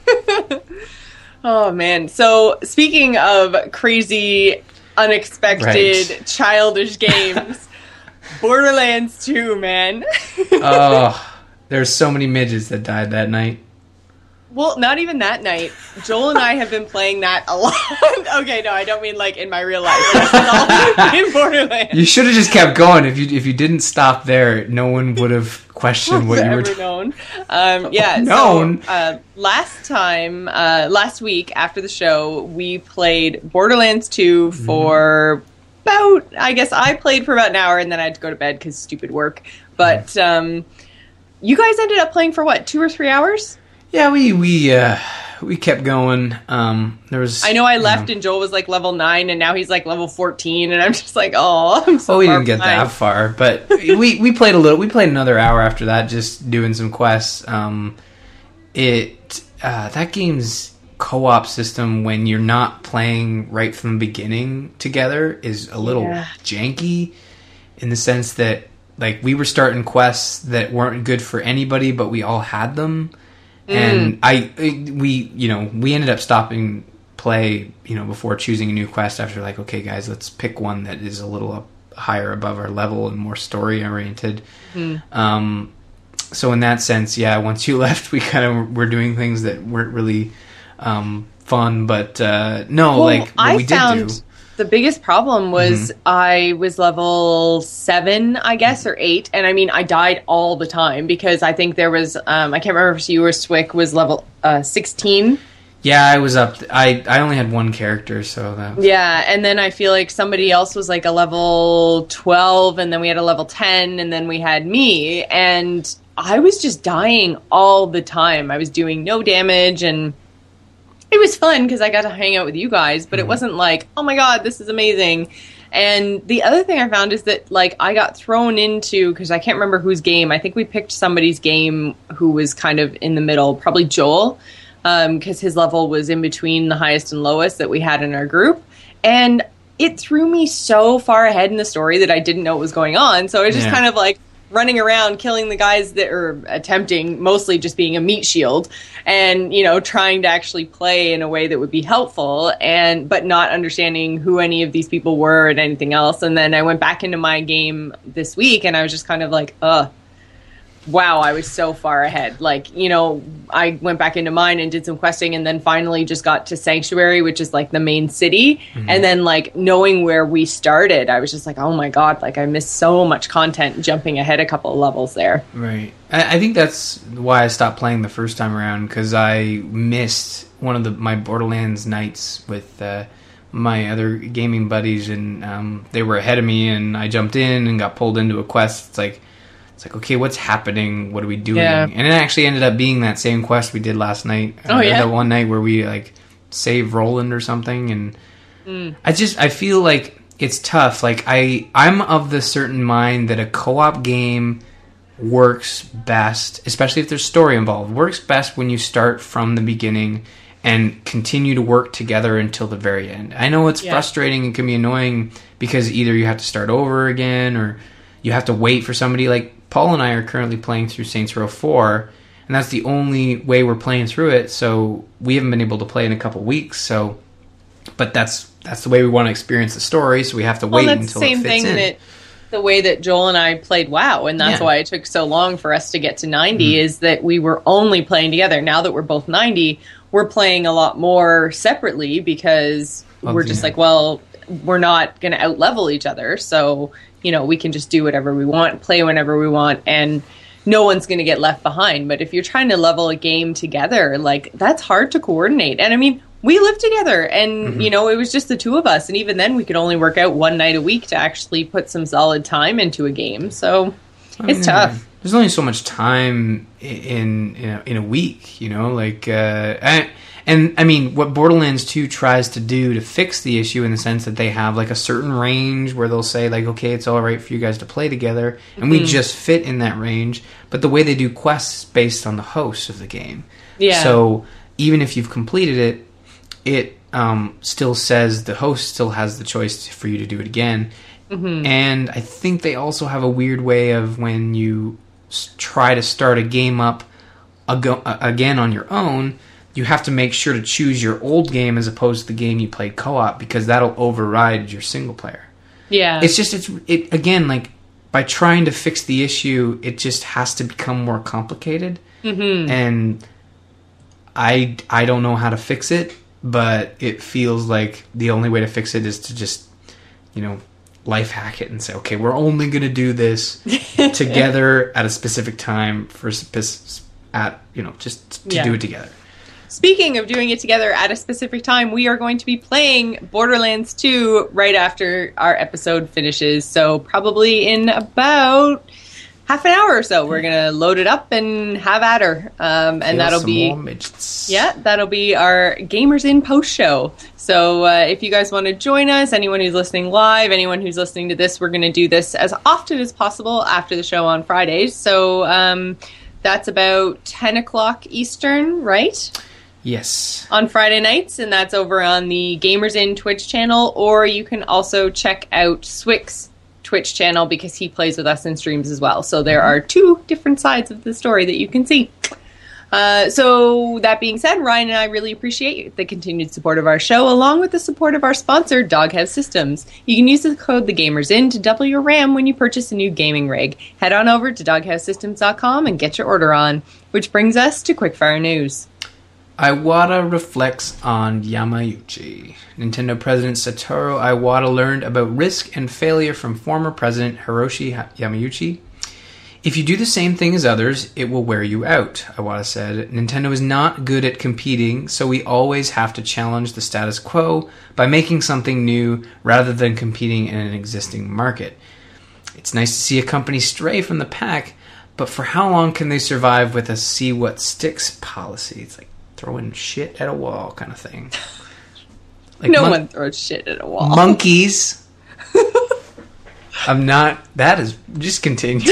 Oh man. So speaking of crazy, unexpected, right. childish games, Borderlands two, man. Oh, there's so many midgets that died that night. Well, not even that night. Joel and I have been playing that a lot. Okay, no, I don't mean like in my real life. It's all in Borderlands. You should have just kept going. If you if you didn't stop there, no one would have questioned what you were doing. known. Um, yeah, known. So, uh, last time, uh, last week after the show, we played Borderlands two for mm. about. I guess I played for about an hour, and then I had to go to bed because stupid work. But um, you guys ended up playing for what, two or three hours? Yeah, we we uh, we kept going. Um, there was. I know I left, know. and Joel was like level nine, and now he's like level fourteen, and I'm just like, oh, I'm so. Well, we far didn't get behind. that far, but we we played a little. We played another hour after that, just doing some quests. Um, it uh, that game's co-op system, when you're not playing right from the beginning together, is a little yeah. janky, in the sense that like we were starting quests that weren't good for anybody, but we all had them. And mm. I, we, you know, we ended up stopping play, you know, before choosing a new quest after like, okay, guys, let's pick one that is a little up higher above our level and more story oriented. Mm. Um, so in that sense, yeah, once you left, we kind of were doing things that weren't really um, fun, but uh, no, well, like what I we found- did do. The biggest problem was mm-hmm. I was level seven, I guess, or eight. And I mean, I died all the time because I think there was, um, I can't remember if you or Swick was level uh, sixteen. Yeah, I was up. I, I only had one character, so that was... Yeah, and then I feel like somebody else was like a level twelve, and then we had a level ten, and then we had me. And I was just dying all the time. I was doing no damage, and... it was fun because I got to hang out with you guys, but it wasn't like, oh my god, this is amazing. And the other thing I found is that, like, I got thrown into, because I can't remember whose game. I think we picked somebody's game who was kind of in the middle, probably Joel, because um, his level was in between the highest and lowest that we had in our group. And it threw me so far ahead in the story that I didn't know what was going on. So I was just yeah. kind of like running around killing the guys that are attempting, mostly just being a meat shield, and, you know, trying to actually play in a way that would be helpful, and but not understanding who any of these people were and anything else. And then I went back into my game this week, and I was just kind of like, ugh. Wow, I was so far ahead. Like, you know, I went back into mine and did some questing, and then finally just got to Sanctuary, which is like the main city. Mm-hmm. And then, like, knowing where we started, I was just like, oh my God, like I missed so much content jumping ahead a couple of levels there. Right. I, I think that's why I stopped playing the first time around, because I missed one of the my Borderlands nights with uh, my other gaming buddies, and um, they were ahead of me, and I jumped in and got pulled into a quest. It's like, It's like, okay, what's happening? What are we doing? Yeah. And it actually ended up being that same quest we did last night. Oh, uh, yeah? That one night where we, like, saved Roland or something. And mm. I just, I feel like it's tough. Like, I, I'm of the certain mind that a co-op game works best, especially if there's story involved, works best when you start from the beginning and continue to work together until the very end. I know it's yeah. frustrating and can be annoying because either you have to start over again or you have to wait for somebody. Like, Paul and I are currently playing through Saints Row four, and that's the only way we're playing through it, so we haven't been able to play in a couple weeks, so but that's that's the way we want to experience the story, so we have to well, wait that's until the same it fits thing in. That the way that Joel and I played WoW, and that's Yeah. why it took so long for us to get to ninety, Mm-hmm. is that we were only playing together. Now that we're both ninety, we're playing a lot more separately because Well, we're just yeah. like, well, we're not going to out-level each other, so, you know, we can just do whatever we want, play whenever we want, and no one's going to get left behind. But if you're trying to level a game together, like, that's hard to coordinate. And I mean, we live together, and, Mm-hmm. you know, it was just the two of us, and even then we could only work out one night a week to actually put some solid time into a game, so I it's mean, tough. There's only so much time in in a, in a week, you know, like, uh, I, and I mean, what Borderlands two tries to do to fix the issue in the sense that they have like a certain range where they'll say like, okay, it's all right for you guys to play together, and Mm-hmm. we just fit in that range. But the way they do quests is based on the host of the game. Yeah. So even if you've completed it, it um, still says the host still has the choice for you to do it again. Mm-hmm. And I think they also have a weird way of when you s- try to start a game up ago- uh, again on your own, you have to make sure to choose your old game as opposed to the game you played co-op, because that'll override your single player. Yeah. It's just, it's it again, like, by trying to fix the issue, it just has to become more complicated. Mm-hmm. And I, I don't know how to fix it, but it feels like the only way to fix it is to just, you know, life hack it and say, okay, we're only going to do this together at a specific time for spec- at, you know, just to Yeah. do it together. Speaking of doing it together at a specific time, we are going to be playing Borderlands two right after our episode finishes. So probably in about half an hour or so, we're going to load it up and have at her. Um, and Kill that'll some be... more midgets. Yeah, that'll be our Gamers In post show. So uh, if you guys want to join us, anyone who's listening live, anyone who's listening to this, we're going to do this as often as possible after the show on Fridays. So um, that's about ten o'clock Eastern, right? Yes. On Friday nights, and that's over on the Gamers In Twitch channel, or you can also check out Swick's Twitch channel because he plays with us in streams as well. So there are two different sides of the story that you can see. Uh, so that being said, Ryan and I really appreciate the continued support of our show, along with the support of our sponsor, Doghouse Systems. You can use the code TheGamersIn to double your RAM when you purchase a new gaming rig. Head on over to doghouse systems dot com and get your order on. Which brings us to Quickfire News. Iwata reflects on Yamauchi. Nintendo President Satoru Iwata learned about risk and failure from former President Hiroshi Yamauchi. If you do the same thing as others, it will wear you out, Iwata said. Nintendo is not good at competing, so we always have to challenge the status quo by making something new rather than competing in an existing market. It's nice to see a company stray from the pack, but for how long can they survive with a see what sticks policy? It's like throwing shit at a wall kind of thing. Like no mon- one throws shit at a wall. Monkeys I'm not. That is just continue.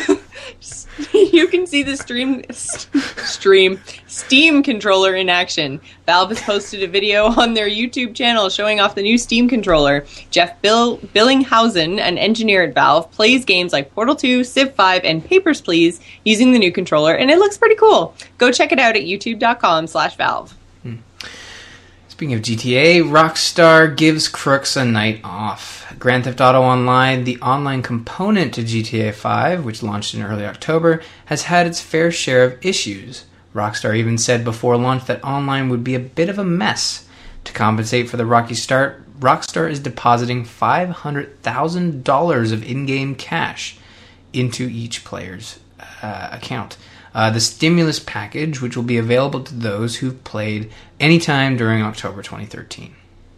You can see the stream stream Steam controller in action. Valve has posted a video on their YouTube channel showing off the new Steam controller. Jeff Bill Billinghausen, an engineer at Valve, plays games like Portal two, Civ five, and Papers, Please using the new controller, and it looks pretty cool. Go check it out at youtube.com slash Valve. Hmm. Speaking of G T A, Rockstar gives crooks a night off. Grand Theft Auto Online, the online component to G T A five, which launched in early October, has had its fair share of issues. Rockstar even said before launch that online would be a bit of a mess. To compensate for the rocky start, Rockstar is depositing five hundred thousand dollars of in-game cash into each player's uh, account. Uh, the stimulus package, which will be available to those who've played anytime during October twenty thirteen.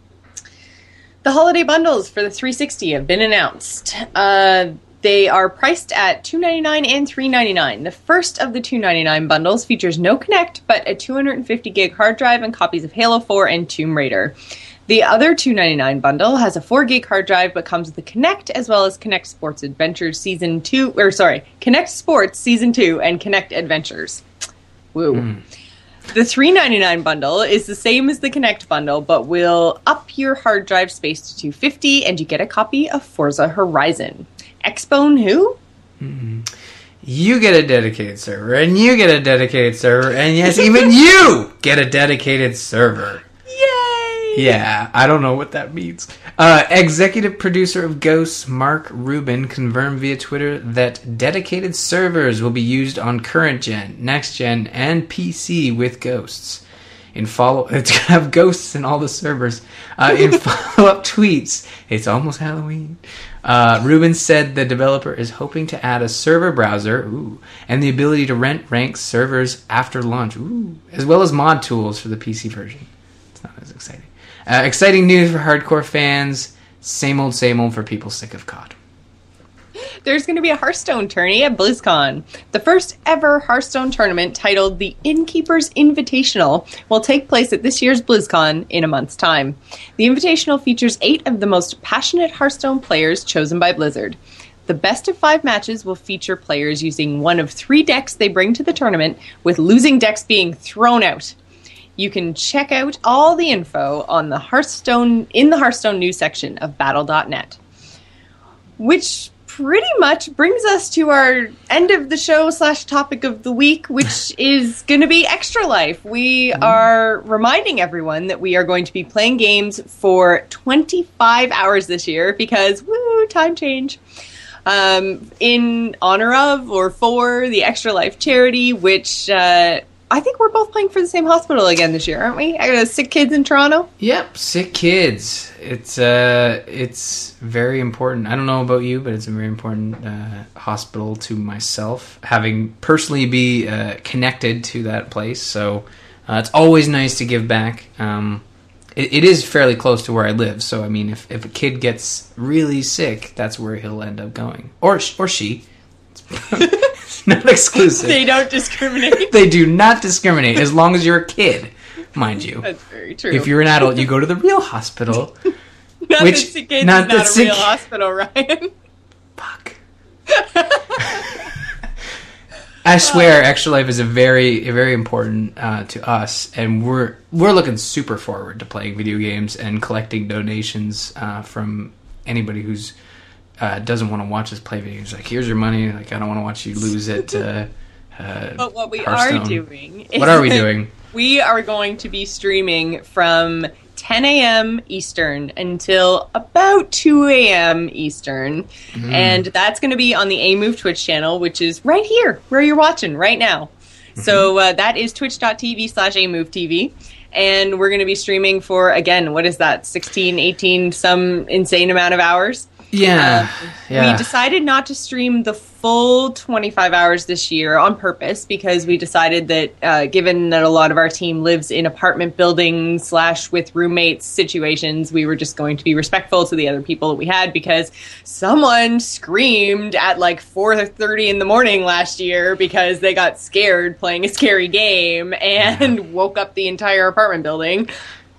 The holiday bundles for the three sixty have been announced. Uh, they are priced at two dollars and ninety-nine cents and three dollars and ninety-nine cents. The first of the two dollars and ninety-nine cents bundles features no Kinect, but a two hundred fifty gig hard drive and copies of Halo four and Tomb Raider. The other two dollars and ninety-nine cents bundle has a four gig hard drive, but comes with the Kinect as well as Kinect Sports Adventures Season two, or sorry, Kinect Sports Season two and Kinect Adventures. Woo. Mm. The three dollars and ninety-nine cents bundle is the same as the Kinect bundle, but will up your hard drive space to two hundred fifty dollars, and you get a copy of Forza Horizon. Xbone who? Mm-hmm. You get a dedicated server, and you get a dedicated server, and yes, even you get a dedicated server. Yay! Yeah, I don't know what that means. Uh, executive producer of Ghosts, Mark Rubin, confirmed via Twitter that dedicated servers will be used on current gen, next gen, and P C with Ghosts. In follow, it's gonna have Ghosts in all the servers. Uh, in follow-up tweets, it's almost Halloween. Uh, Rubin said the developer is hoping to add a server browser, ooh, and the ability to rent rank servers after launch, ooh, as well as mod tools for the P C version. It's not as exciting. Uh, exciting news for hardcore fans. Same old, same old for people sick of C O D. There's going to be a Hearthstone tourney at BlizzCon. The first ever Hearthstone tournament, titled the Innkeeper's Invitational, will take place at this year's BlizzCon in a month's time. The Invitational features eight of the most passionate Hearthstone players chosen by Blizzard. The best of five matches will feature players using one of three decks they bring to the tournament, with losing decks being thrown out. You can check out all the info on the Hearthstone in the Hearthstone news section of battle dot net. Which pretty much brings us to our end of the show slash topic of the week, which is going to be Extra Life. We are reminding everyone that we are going to be playing games for twenty-five hours this year because, woo, time change. Um, in honor of or for the Extra Life charity, which uh, I think we're both playing for the same hospital again this year, aren't we? Uh, Sick Kids in Toronto? Yep, Sick Kids. It's uh, it's very important. I don't know about you, but it's a very important uh, hospital to myself, having personally be uh, connected to that place. So uh, it's always nice to give back. Um, it, it is fairly close to where I live, so I mean, if, if a kid gets really sick, that's where he'll end up going, or or she. It's not exclusive. They don't discriminate. They do not discriminate, as long as you're a kid, mind you. That's very true. If you're an adult, you go to the real hospital. Not which, that Sick Kids not is not a sick... real hospital, Ryan. Fuck. I swear, Extra Life is a very, a very important uh, to us, and we're we're looking super forward to playing video games and collecting donations uh, from anybody who's uh, doesn't want to watch us play video games. Like, here's your money. Like, I don't want to watch you lose it. Uh, uh, but what we Hearthstone. are doing, is what are we doing? We are going to be streaming from ten a.m. Eastern until about two a.m. Eastern. Mm. And that's going to be on the A-Move Twitch channel, which is right here, where you're watching right now. Mm-hmm. So uh, that is twitch.tv slash A-MoveTV. And we're going to be streaming for, again, what is that, sixteen, eighteen, some insane amount of hours? Yeah, um, yeah. We decided not to stream the full twenty-five hours this year on purpose because we decided that uh, given that a lot of our team lives in apartment buildings slash with roommates situations, we were just going to be respectful to the other people that we had because someone screamed at like four thirty in the morning last year because they got scared playing a scary game and yeah. woke up the entire apartment building.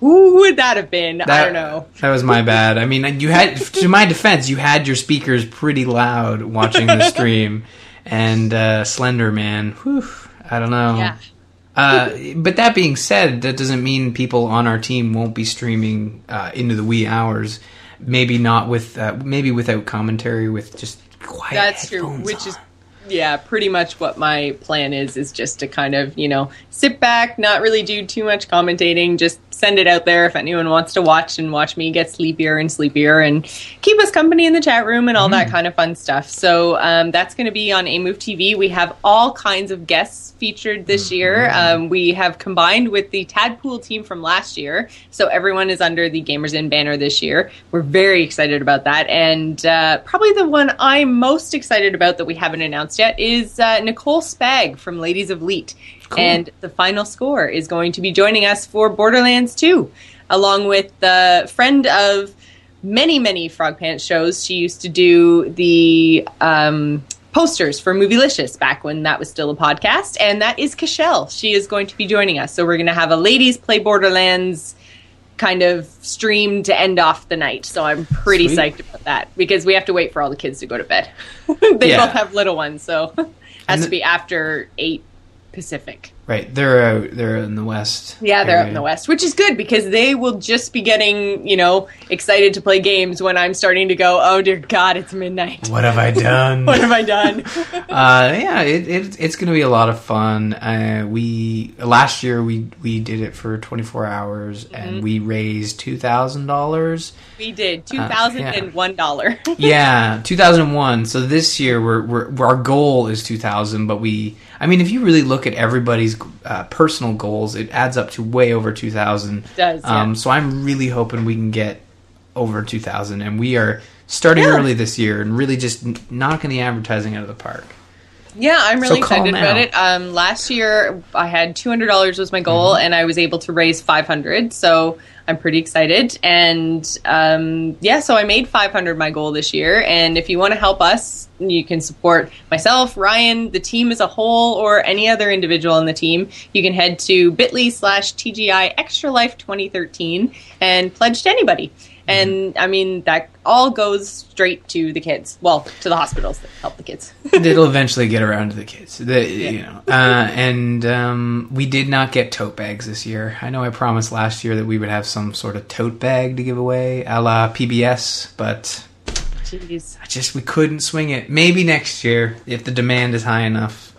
who would that have been? That, I don't know. That was my bad. I mean, you had, to my defense, you had your speakers pretty loud watching the stream. And uh, Slender Man, whew, I don't know. Yeah. Uh, but that being said, that doesn't mean people on our team won't be streaming uh, into the wee hours. Maybe not with, uh, maybe without commentary, with just quiet That's true, headphones which on. is, yeah, pretty much what my plan is, is just to kind of, you know, sit back, not really do too much commentating, just send it out there if anyone wants to watch and watch me get sleepier and sleepier and keep us company in the chat room and all mm. that kind of fun stuff. So um, that's going to be on A Move T V. We have all kinds of guests featured this mm-hmm. year. Um, we have combined with the Tadpool team from last year. So everyone is under the Gamers Inn banner this year. We're very excited about that. And uh, probably the one I'm most excited about that we haven't announced yet is uh, Nicole Spag from Ladies of Leet. Cool. And the final score is going to be joining us for Borderlands two, along with the friend of many, many Frog Pants shows. She used to do the um, posters for Movielicious back when that was still a podcast, and that is Cashel. She is going to be joining us. So we're going to have a ladies play Borderlands kind of stream to end off the night. So I'm pretty Sweet. psyched about that, because we have to wait for all the kids to go to bed. They yeah. both have little ones, so it has the- to be after eight Pacific. Right, they're out, they're out in the West. Yeah, they're area. out in the West, which is good because they will just be getting, you know, excited to play games when I'm starting to go, oh dear God, it's midnight. What have I done? What have I done? uh, yeah, it, it, it's going to be a lot of fun. Uh, we last year we we did it for twenty-four hours mm-hmm. and we raised two thousand dollars. We did two thousand and one dollar. Uh, yeah, two thousand one. So this year we're, we're our goal is two thousand, but we. I mean, if you really look at everybody's uh, personal goals, it adds up to way over two thousand. It does, yeah. Um, so I'm really hoping we can get over two thousand, and we are starting yeah. early this year and really just knocking the advertising out of the park. Yeah, I'm really so excited about it. Um, last year, I had two hundred dollars was my goal, mm-hmm. and I was able to raise five hundred dollars, so I'm pretty excited. And, um, yeah, so I made five hundred dollars my goal this year, and if you want to help us, you can support myself, Ryan, the team as a whole, or any other individual on the team. You can head to bit.ly slash TGI Extra Life twenty thirteen and pledge to anybody. And, I mean, that all goes straight to the kids. Well, to the hospitals that help the kids. It'll eventually get around to the kids. The, yeah. You know, uh, and um, we did not get tote bags this year. I know I promised last year that we would have some sort of tote bag to give away, a la P B S, but Jeez. I just we couldn't swing it. Maybe next year, if the demand is high enough.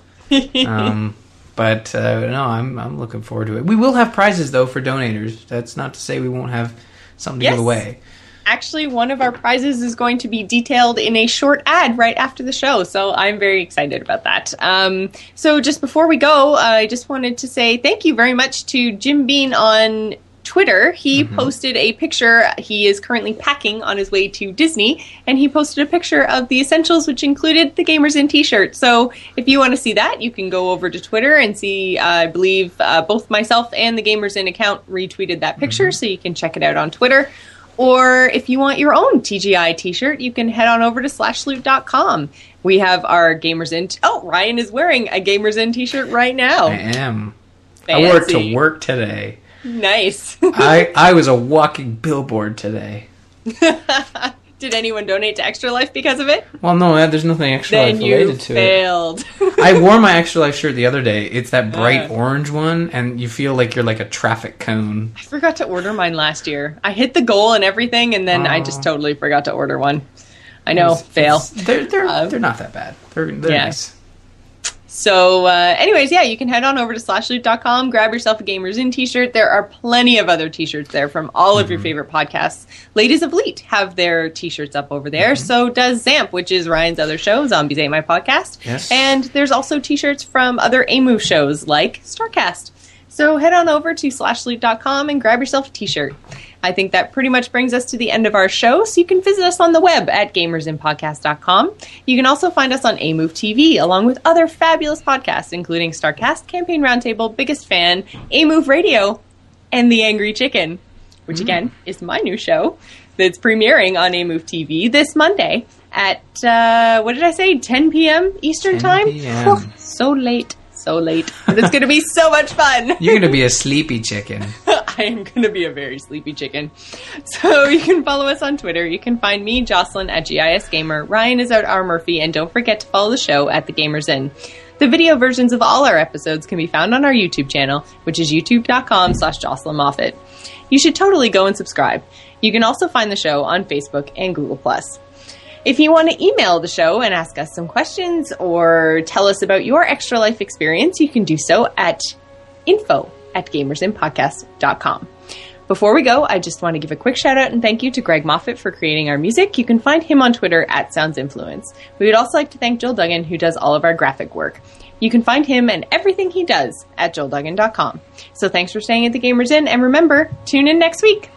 um, but, uh, no, I'm I'm looking forward to it. We will have prizes, though, for donators. That's not to say we won't have something to yes. give away. Actually, one of our prizes is going to be detailed in a short ad right after the show, so I'm very excited about that. Um, so just before we go, uh, I just wanted to say thank you very much to Jim Bean on Twitter. He mm-hmm. posted a picture. He is currently packing on his way to Disney, and he posted a picture of the essentials, which included the Gamers Inn t-shirt. So if you want to see that, you can go over to Twitter and see, uh, I believe, uh, both myself and the Gamers Inn account retweeted that picture, mm-hmm. so you can check it out on Twitter. Or if you want your own T G I t-shirt, you can head on over to slash loot dot com. We have our Gamers Inn... T- oh, Ryan is wearing a Gamers Inn t-shirt right now. I am. Fancy. I wore it to work today. Nice. I, I was a walking billboard today. Did anyone donate to Extra Life because of it? Well, no, there's nothing Extra then Life related to failed. it. Then you failed. I wore my Extra Life shirt the other day. It's that bright uh, orange one, and you feel like you're like a traffic cone. I forgot to order mine last year. I hit the goal and everything, and then oh. I just totally forgot to order one. I know, it's, fail. It's, they're they're um, they're not that bad. They're they're yeah. nice. So, uh, anyways, yeah, you can head on over to slash loot dot com, grab yourself a Gamers Inn t-shirt. There are plenty of other t-shirts there from all of mm-hmm. your favorite podcasts. Ladies of Leet have their t-shirts up over there. Mm-hmm. So does Zamp, which is Ryan's other show, Zombies Ain't My Podcast. Yes. And there's also t-shirts from other A-Move shows like StarCast. So head on over to slash loot dot com and grab yourself a t-shirt. I think that pretty much brings us to the end of our show, so you can visit us on the web at gamers in podcast dot com. You can also find us on A Move T V, along with other fabulous podcasts, including StarCast, Campaign Roundtable, Biggest Fan, A Move Radio, and The Angry Chicken, which, mm. again, is my new show that's premiering on A Move T V this Monday at, uh, what did I say, ten p.m. Eastern Time? ten p.m. Oh, so late. So late. But it's going to be so much fun. You're going to be a sleepy chicken. I am going to be a very sleepy chicken. So you can follow us on Twitter. You can find me, Jocelyn, at G I S Gamer. Ryan is at R Murphy. And don't forget to follow the show at The Gamers Inn. The video versions of all our episodes can be found on our YouTube channel, which is youtube.com slash Jocelyn Moffat. You should totally go and subscribe. You can also find the show on Facebook and Google plus. If you want to email the show and ask us some questions or tell us about your Extra Life experience, you can do so at info at gamersinpodcast dot com. Before we go, I just want to give a quick shout out and thank you to Greg Moffat for creating our music. You can find him on Twitter at Sounds Influence. We would also like to thank Joel Duggan, who does all of our graphic work. You can find him and everything he does at joel duggan dot com. So thanks for staying at the Gamers Inn, and remember, tune in next week.